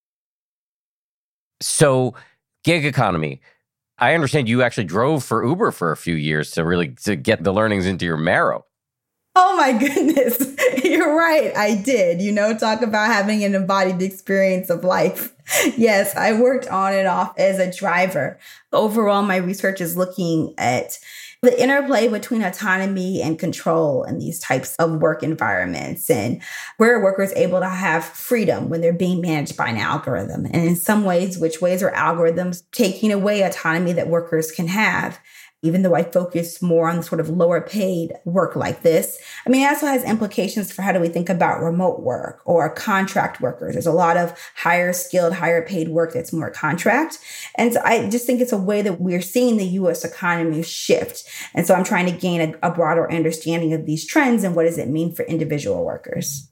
So, gig economy. I understand you actually drove for Uber for a few years to get the learnings into your marrow. Oh my goodness. You're right. I did. Talk about having an embodied experience of life. Yes, I worked on and off as a driver. Overall, my research is looking at the interplay between autonomy and control in these types of work environments, and where are workers able to have freedom when they're being managed by an algorithm? And in some ways, which ways are algorithms taking away autonomy that workers can have? even though I focus more on sort of lower paid work like this. I mean, it also has implications for how do we think about remote work or contract workers. There's a lot of higher skilled, higher paid work that's more contract. And so I just think it's a way that we're seeing the US economy shift. And so I'm trying to gain a broader understanding of these trends and what does it mean for individual workers.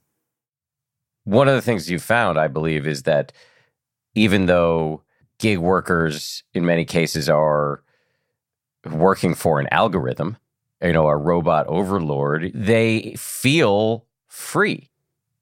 One of the things you've found, I believe, is that even though gig workers in many cases are working for an algorithm, a robot overlord, they feel free.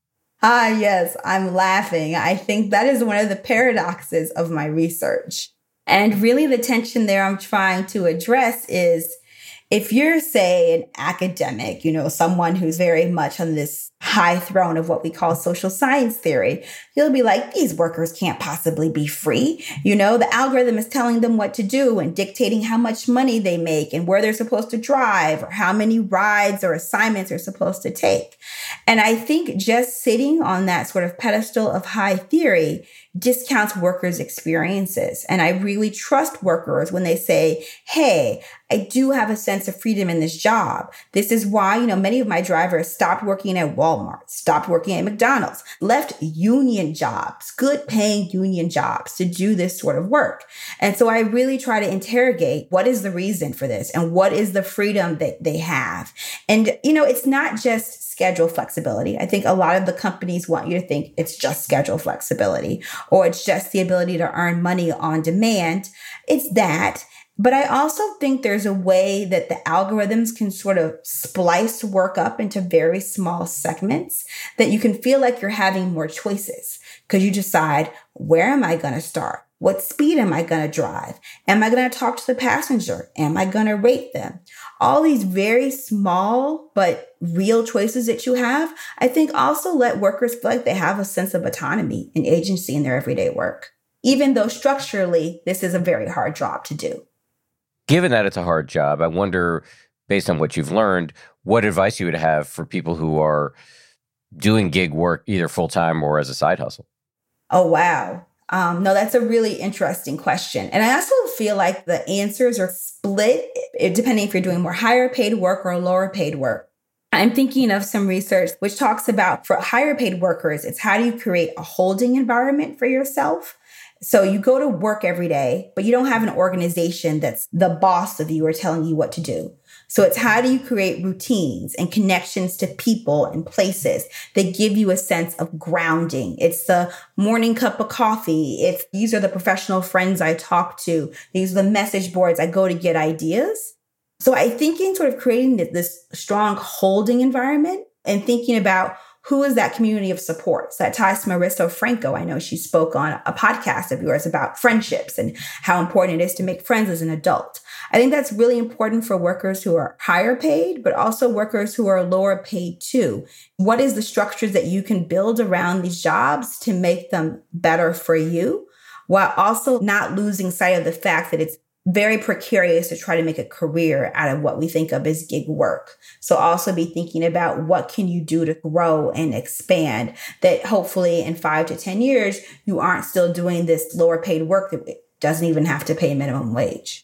Yes, I'm laughing. I think that is one of the paradoxes of my research. And really the tension there I'm trying to address is if you're, say, an academic, someone who's very much on this high throne of what we call social science theory, you'll be like, these workers can't possibly be free. The algorithm is telling them what to do and dictating how much money they make and where they're supposed to drive or how many rides or assignments they're supposed to take. And I think just sitting on that sort of pedestal of high theory discounts workers' experiences. And I really trust workers when they say, hey, I do have a sense of freedom in this job. This is why, many of my drivers stopped working at Walmart, stopped working at McDonald's, left union jobs, good paying union jobs to do this sort of work. And so I really try to interrogate what is the reason for this and what is the freedom that they have. And, it's not just schedule flexibility. I think a lot of the companies want you to think it's just schedule flexibility or it's just the ability to earn money on demand. It's that. But I also think there's a way that the algorithms can sort of splice work up into very small segments that you can feel like you're having more choices because you decide, where am I going to start? What speed am I going to drive? Am I going to talk to the passenger? Am I going to rate them? All these very small but real choices that you have, I think also let workers feel like they have a sense of autonomy and agency in their everyday work, even though structurally this is a very hard job to do. Given that it's a hard job, I wonder, based on what you've learned, what advice you would have for people who are doing gig work either full-time or as a side hustle? Oh, wow. No, that's a really interesting question. And I also feel like the answers are split depending if you're doing more higher paid work or lower paid work. I'm thinking of some research which talks about for higher paid workers, it's how do you create a holding environment for yourself? So you go to work every day, but you don't have an organization that's the boss of you or telling you what to do. So it's how do you create routines and connections to people and places that give you a sense of grounding? It's the morning cup of coffee. These are the professional friends I talk to. These are the message boards I go to get ideas. So I think in sort of creating this strong holding environment and thinking about who is that community of support? So that ties to Marissa Franco. I know she spoke on a podcast of yours about friendships and how important it is to make friends as an adult. I think that's really important for workers who are higher paid, but also workers who are lower paid too. What is the structures that you can build around these jobs to make them better for you, while also not losing sight of the fact that it's very precarious to try to make a career out of what we think of as gig work. So also be thinking about what can you do to grow and expand that hopefully in 5 to 10 years, you aren't still doing this lower paid work that doesn't even have to pay minimum wage.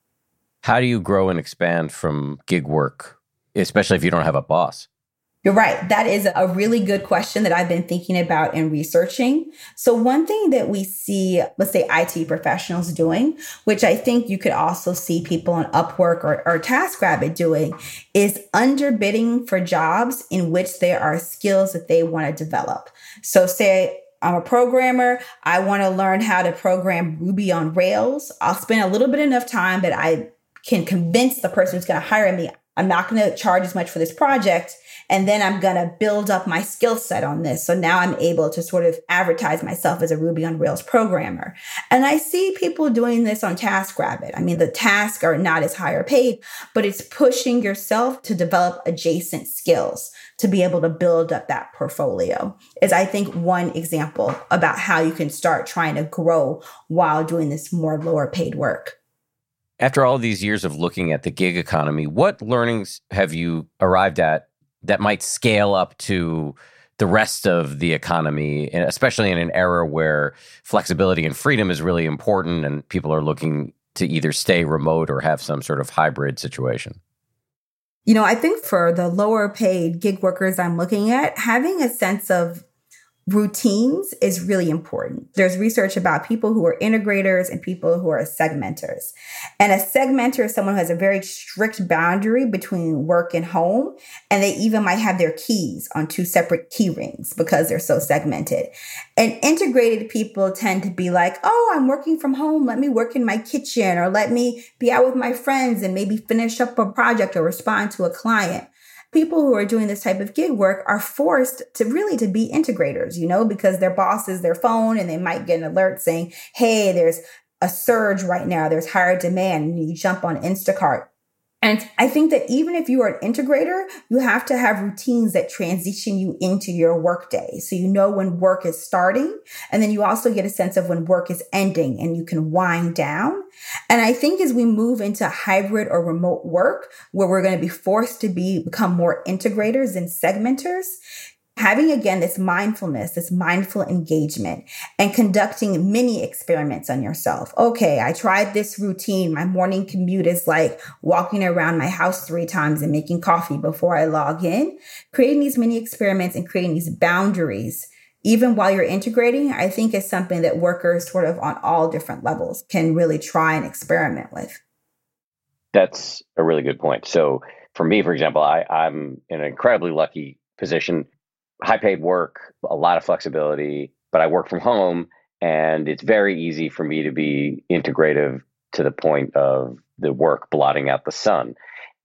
How do you grow and expand from gig work, especially if you don't have a boss? You're right. That is a really good question that I've been thinking about and researching. So one thing that we see, let's say IT professionals doing, which I think you could also see people on Upwork or TaskRabbit doing, is underbidding for jobs in which there are skills that they want to develop. So say I'm a programmer. I want to learn how to program Ruby on Rails. I'll spend a little bit enough time that I can convince the person who's going to hire me I'm not going to charge as much for this project. And then I'm going to build up my skill set on this. So now I'm able to sort of advertise myself as a Ruby on Rails programmer. And I see people doing this on TaskRabbit. I mean, the tasks are not as higher paid, but it's pushing yourself to develop adjacent skills to be able to build up that portfolio is, I think, one example about how you can start trying to grow while doing this more lower paid work. After all these years of looking at the gig economy, what learnings have you arrived at that might scale up to the rest of the economy, especially in an era where flexibility and freedom is really important and people are looking to either stay remote or have some sort of hybrid situation? I think for the lower paid gig workers I'm looking at, having a sense of routines is really important. There's research about people who are integrators and people who are segmenters. And a segmenter is someone who has a very strict boundary between work and home. And they even might have their keys on 2 separate key rings because they're so segmented. And integrated people tend to be like, oh, I'm working from home. Let me work in my kitchen, or let me be out with my friends and maybe finish up a project or respond to a client. People who are doing this type of gig work are forced to be integrators, because their boss is their phone and they might get an alert saying, hey, there's a surge right now. There's higher demand. And you jump on Instacart. And I think that even if you are an integrator, you have to have routines that transition you into your workday. So you know when work is starting, and then you also get a sense of when work is ending and you can wind down. And I think as we move into hybrid or remote work, where we're going to be forced to become more integrators than segmenters, having, again, this mindfulness, this mindful engagement, and conducting mini experiments on yourself. Okay, I tried this routine. My morning commute is like walking around my house 3 times and making coffee before I log in. Creating these mini experiments and creating these boundaries, even while you're integrating, I think is something that workers sort of on all different levels can really try and experiment with. That's a really good point. So for me, for example, I'm in an incredibly lucky position. High paid work, a lot of flexibility, but I work from home, and it's very easy for me to be integrative to the point of the work blotting out the sun,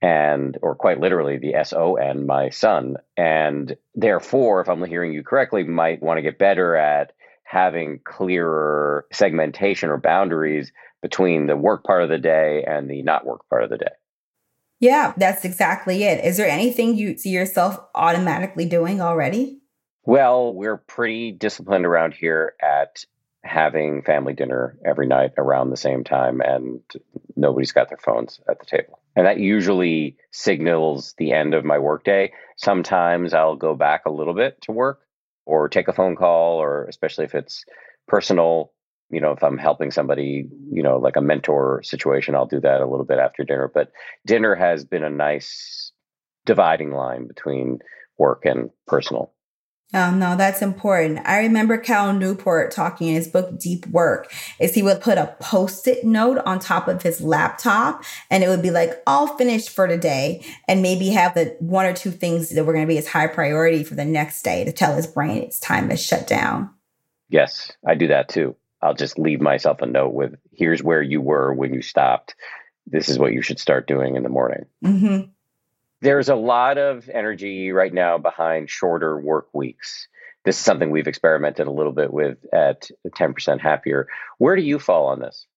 or quite literally the SON, my son. And therefore, if I'm hearing you correctly, might want to get better at having clearer segmentation or boundaries between the work part of the day and the not work part of the day. Yeah, that's exactly it. Is there anything you see yourself automatically doing already? Well, we're pretty disciplined around here at having family dinner every night around the same time, and nobody's got their phones at the table. And that usually signals the end of my workday. Sometimes I'll go back a little bit to work or take a phone call, or especially if it's personal. If I'm helping somebody, like a mentor situation, I'll do that a little bit after dinner. But dinner has been a nice dividing line between work and personal. Oh, no, that's important. I remember Cal Newport talking in his book, Deep Work, is he would put a Post-it note on top of his laptop, and it would be like, all finished for today, and maybe have the 1 or 2 things that were going to be his high priority for the next day to tell his brain it's time to shut down. Yes, I do that too. I'll just leave myself a note with, here's where you were when you stopped. This is what you should start doing in the morning. Mm-hmm. There's a lot of energy right now behind shorter work weeks. This is something we've experimented a little bit with at 10% Happier. Where do you fall on this?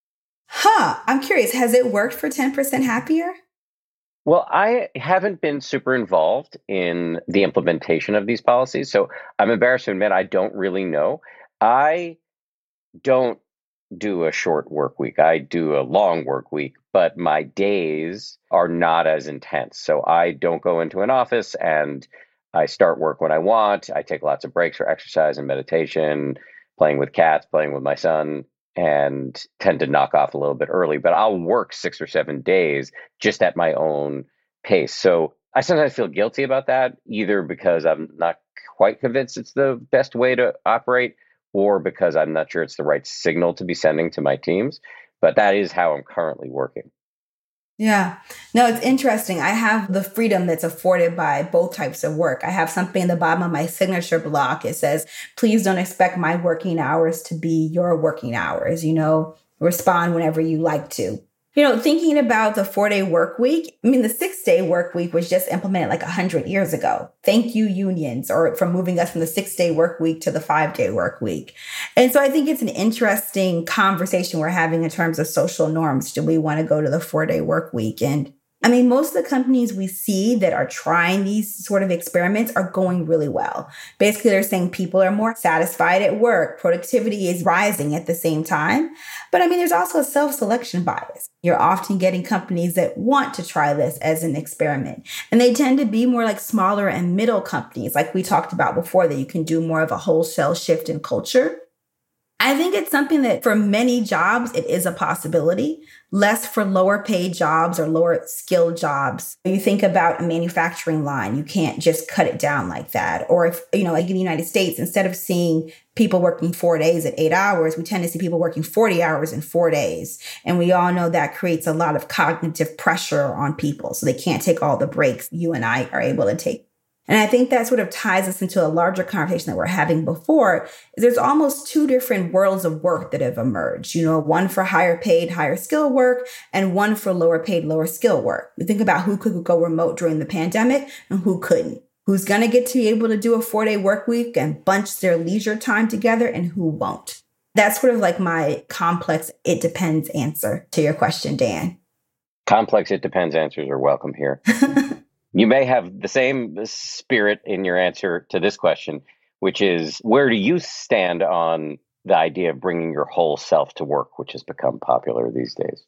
I'm curious. Has it worked for 10% Happier? Well, I haven't been super involved in the implementation of these policies, so I'm embarrassed to admit I don't really know. I don't do a short work week. I do a long work week, but my days are not as intense. So I don't go into an office and I start work when I want. I take lots of breaks for exercise and meditation, playing with cats, playing with my son, and tend to knock off a little bit early. But I'll work 6 or 7 days just at my own pace. So I sometimes feel guilty about that, either because I'm not quite convinced it's the best way to operate, or because I'm not sure it's the right signal to be sending to my teams. But that is how I'm currently working. Yeah. No, it's interesting. I have the freedom that's afforded by both types of work. I have something in the bottom of my signature block. It says, please don't expect my working hours to be your working hours. Respond whenever you like to. Thinking about the 4-day work week, the 6-day work week was just implemented like 100 years ago. Thank you, unions, for moving us from the 6-day work week to the 5-day work week. And so I think it's an interesting conversation we're having in terms of social norms. Do we want to go to the 4-day work week? And most of the companies we see that are trying these sort of experiments are going really well. Basically, they're saying people are more satisfied at work. Productivity is rising at the same time. But there's also a self-selection bias. You're often getting companies that want to try this as an experiment. And they tend to be more like smaller and middle companies, like we talked about before, that you can do more of a wholesale shift in culture. I think it's something that for many jobs, it is a possibility, less for lower paid jobs or lower skilled jobs. You think about a manufacturing line, you can't just cut it down like that. Or if, like in the United States, instead of seeing people working 4 days at 8 hours, we tend to see people working 40 hours in 4 days. And we all know that creates a lot of cognitive pressure on people. So they can't take all the breaks you and I are able to take. And I think that sort of ties us into a larger conversation that we're having before. There's almost two different worlds of work that have emerged, one for higher paid, higher skill work, and one for lower paid, lower skill work. You think about who could go remote during the pandemic and who couldn't. Who's going to get to be able to do a 4-day work week and bunch their leisure time together and who won't. That's sort of like my complex, it depends answer to your question, Dan. Complex, it depends answers are welcome here. You may have the same spirit in your answer to this question, which is, where do you stand on the idea of bringing your whole self to work, which has become popular these days?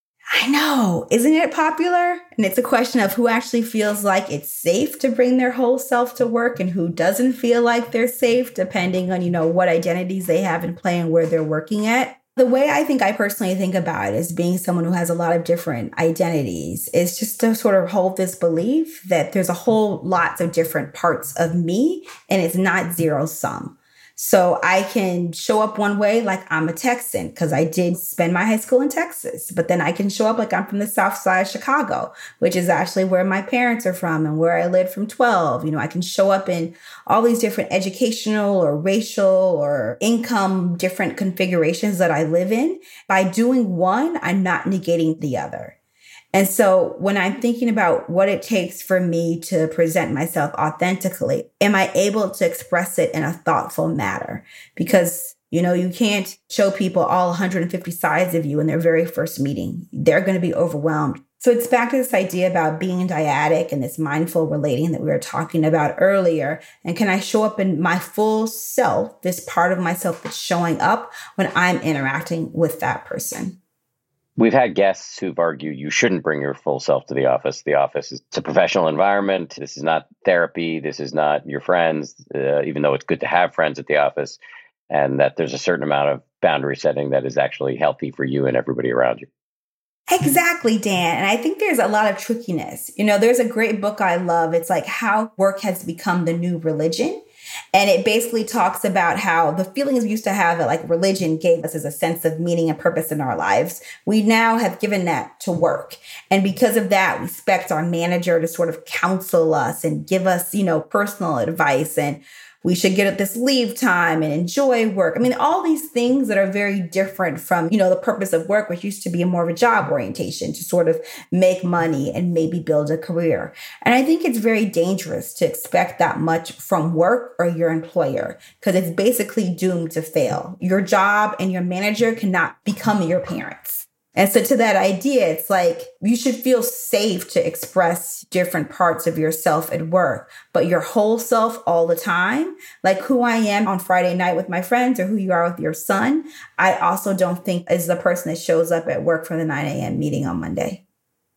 I know. Isn't it popular? And it's a question of who actually feels like it's safe to bring their whole self to work and who doesn't feel like they're safe, depending on, what identities they have in play and where they're working at. The way I personally think about it as being someone who has a lot of different identities is just to sort of hold this belief that there's a whole lots of different parts of me and it's not zero sum. So I can show up one way like I'm a Texan because I did spend my high school in Texas, but then I can show up like I'm from the South Side of Chicago, which is actually where my parents are from and where I lived from 12. I can show up in all these different educational or racial or income different configurations that I live in. By doing one, I'm not negating the other. And so when I'm thinking about what it takes for me to present myself authentically, am I able to express it in a thoughtful manner? Because, you can't show people all 150 sides of you in their very first meeting. They're going to be overwhelmed. So it's back to this idea about being dyadic and this mindful relating that we were talking about earlier. And can I show up in my full self, this part of myself that's showing up when I'm interacting with that person? We've had guests who've argued you shouldn't bring your full self to the office. The office is a professional environment. This is not therapy. This is not your friends, even though it's good to have friends at the office, and that there's a certain amount of boundary setting that is actually healthy for you and everybody around you. Exactly, Dan. And I think there's a lot of trickiness. There's a great book I love. It's like How Work Has Become the New Religion. And it basically talks about how the feelings we used to have that like religion gave us as a sense of meaning and purpose in our lives, we now have given that to work. And because of that, we expect our manager to sort of counsel us and give us, personal advice. And we should get this leave time and enjoy work. I mean, all these things that are very different from, the purpose of work, which used to be more of a job orientation to sort of make money and maybe build a career. And I think it's very dangerous to expect that much from work or your employer because it's basically doomed to fail. Your job and your manager cannot become your parents. And so to that idea, it's like you should feel safe to express different parts of yourself at work, but your whole self all the time, like who I am on Friday night with my friends or who you are with your son, I also don't think is the person that shows up at work for the 9 a.m. meeting on Monday.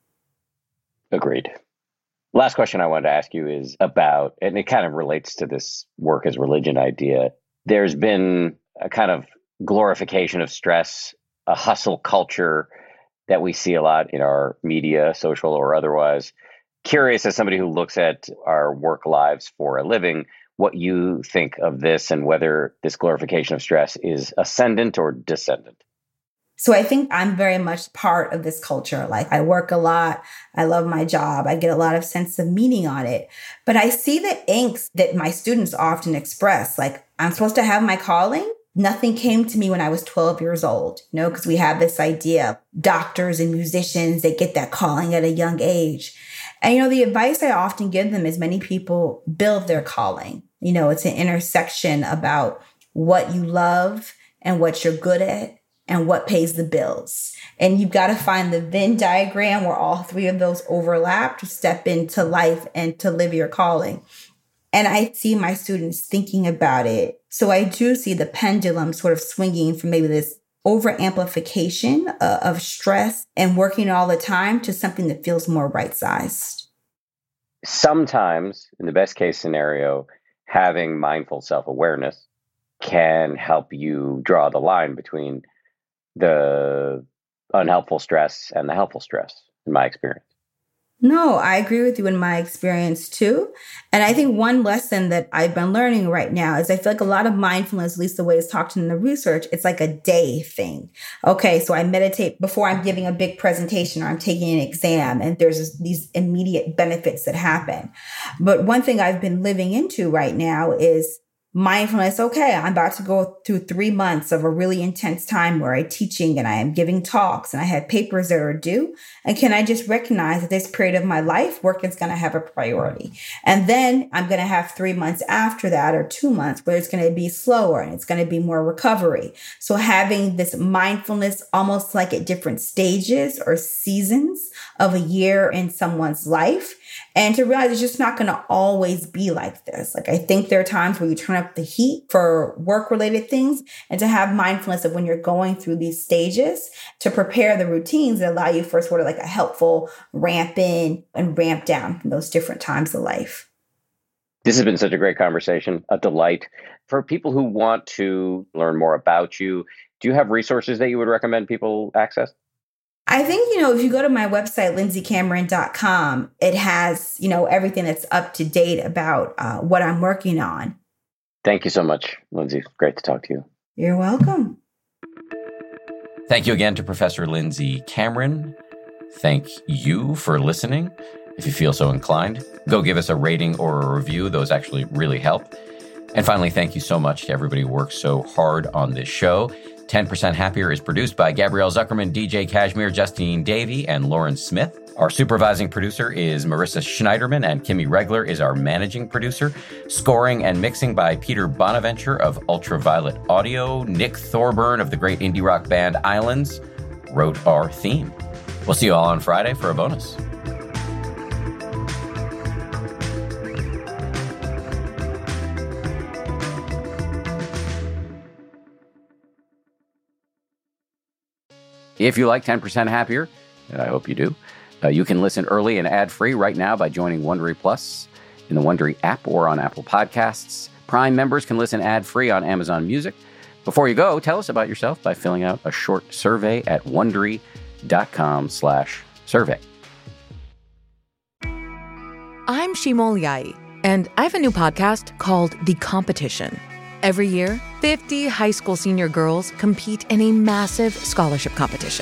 Agreed. Last question I wanted to ask you is about, and it kind of relates to this work as religion idea. There's been a kind of glorification of stress, a hustle culture that we see a lot in our media, social or otherwise. Curious, as somebody who looks at our work lives for a living, what you think of this and whether this glorification of stress is ascendant or descendant. So I think I'm very much part of this culture. Like I work a lot. I love my job. I get a lot of sense of meaning on it. But I see the angst that my students often express. Like I'm supposed to have my calling. Nothing came to me when I was 12 years old, because we have this idea, doctors and musicians, they get that calling at a young age. And, the advice I often give them is many people build their calling. It's an intersection about what you love and what you're good at and what pays the bills. And you've got to find the Venn diagram where all three of those overlap to step into life and to live your calling. And I see my students thinking about it. So I do see the pendulum sort of swinging from maybe this over-amplification of stress and working all the time to something that feels more right-sized. Sometimes, in the best case scenario, having mindful self-awareness can help you draw the line between the unhelpful stress and the helpful stress, in my experience. No, I agree with you in my experience too. And I think one lesson that I've been learning right now is I feel like a lot of mindfulness, at least the way it's talked in the research, it's like a day thing. Okay, so I meditate before I'm giving a big presentation or I'm taking an exam, and there's these immediate benefits that happen. But one thing I've been living into right now is mindfulness. Okay, I'm about to go through 3 months of a really intense time where I'm teaching and I am giving talks and I have papers that are due. And can I just recognize that this period of my life, work is going to have a priority. And then I'm going to have 3 months after that, or 2 months, where it's going to be slower and it's going to be more recovery. So having this mindfulness almost like at different stages or seasons of a year in someone's life. And to realize it's just not going to always be like this. Like, I think there are times where you turn up the heat for work-related things, and to have mindfulness of when you're going through these stages to prepare the routines that allow you for sort of like a helpful ramp in and ramp down from those different times of life. This has been such a great conversation, a delight. For people who want to learn more about you, do you have resources that you would recommend people access? I think, if you go to my website, lindsaycameron.com, it has, everything that's up to date about what I'm working on. Thank you so much, Lindsay. Great to talk to you. You're welcome. Thank you again to Professor Lindsay Cameron. Thank you for listening. If you feel so inclined, go give us a rating or a review. Those actually really help. And finally, thank you so much to everybody who works so hard on this show. 10% Happier is produced by Gabrielle Zuckerman, DJ Kashmir, Justine Davey, and Lauren Smith. Our supervising producer is Marissa Schneiderman, and Kimmy Regler is our managing producer. Scoring and mixing by Peter Bonaventure of Ultraviolet Audio. Nick Thorburn of the great indie rock band Islands wrote our theme. We'll see you all on Friday for a bonus. If you like 10% Happier, and I hope you do, you can listen early and ad-free right now by joining Wondery Plus in the Wondery app or on Apple Podcasts. Prime members can listen ad-free on Amazon Music. Before you go, tell us about yourself by filling out a short survey at Wondery.com/survey. I'm Shimol Yai, and I have a new podcast called The Competition. Every year, 50 high school senior girls compete in a massive scholarship competition.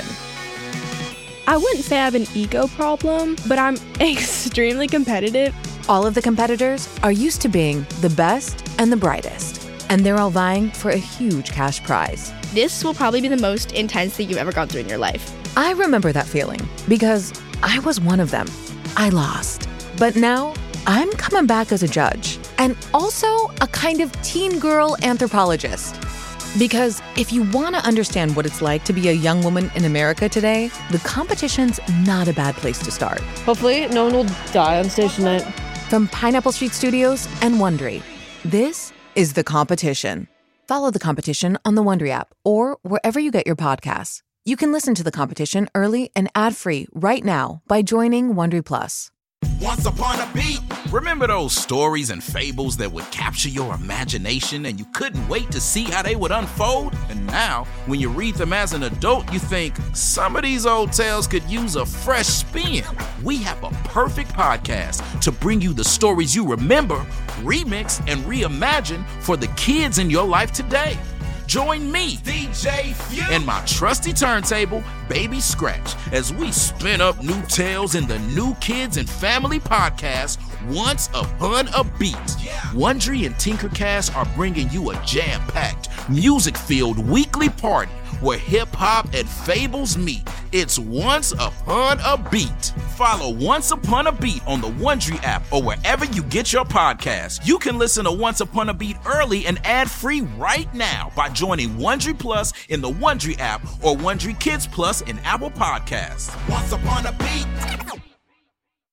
I wouldn't say I have an ego problem, but I'm extremely competitive. All of the competitors are used to being the best and the brightest, and they're all vying for a huge cash prize. This will probably be the most intense thing you've ever gone through in your life. I remember that feeling because I was one of them. I lost. But now I'm coming back as a judge and also a kind of teen girl anthropologist. Because if you want to understand what it's like to be a young woman in America today, The Competition's not a bad place to start. Hopefully no one will die on stage tonight. From Pineapple Street Studios and Wondery, this is The Competition. Follow The Competition on the Wondery app or wherever you get your podcasts. You can listen to The Competition early and ad-free right now by joining Wondery Plus. Once upon a beat. Remember those stories and fables that would capture your imagination and you couldn't wait to see how they would unfold? And now, when you read them as an adult, you think, some of these old tales could use a fresh spin. We have a perfect podcast to bring you the stories you remember, remix, and reimagine for the kids in your life today. Join me, DJ Few, and my trusty turntable, Baby Scratch, as we spin up new tales in the New Kids and Family podcast, Once Upon a Beat. Wondery and Tinkercast are bringing you a jam-packed, music-filled weekly party where hip-hop and fables meet. It's Once Upon a Beat. Follow Once Upon a Beat on the Wondery app or wherever you get your podcasts. You can listen to Once Upon a Beat early and ad-free right now by joining Wondery Plus in the Wondery app or Wondery Kids Plus in Apple Podcasts. Once Upon a Beat.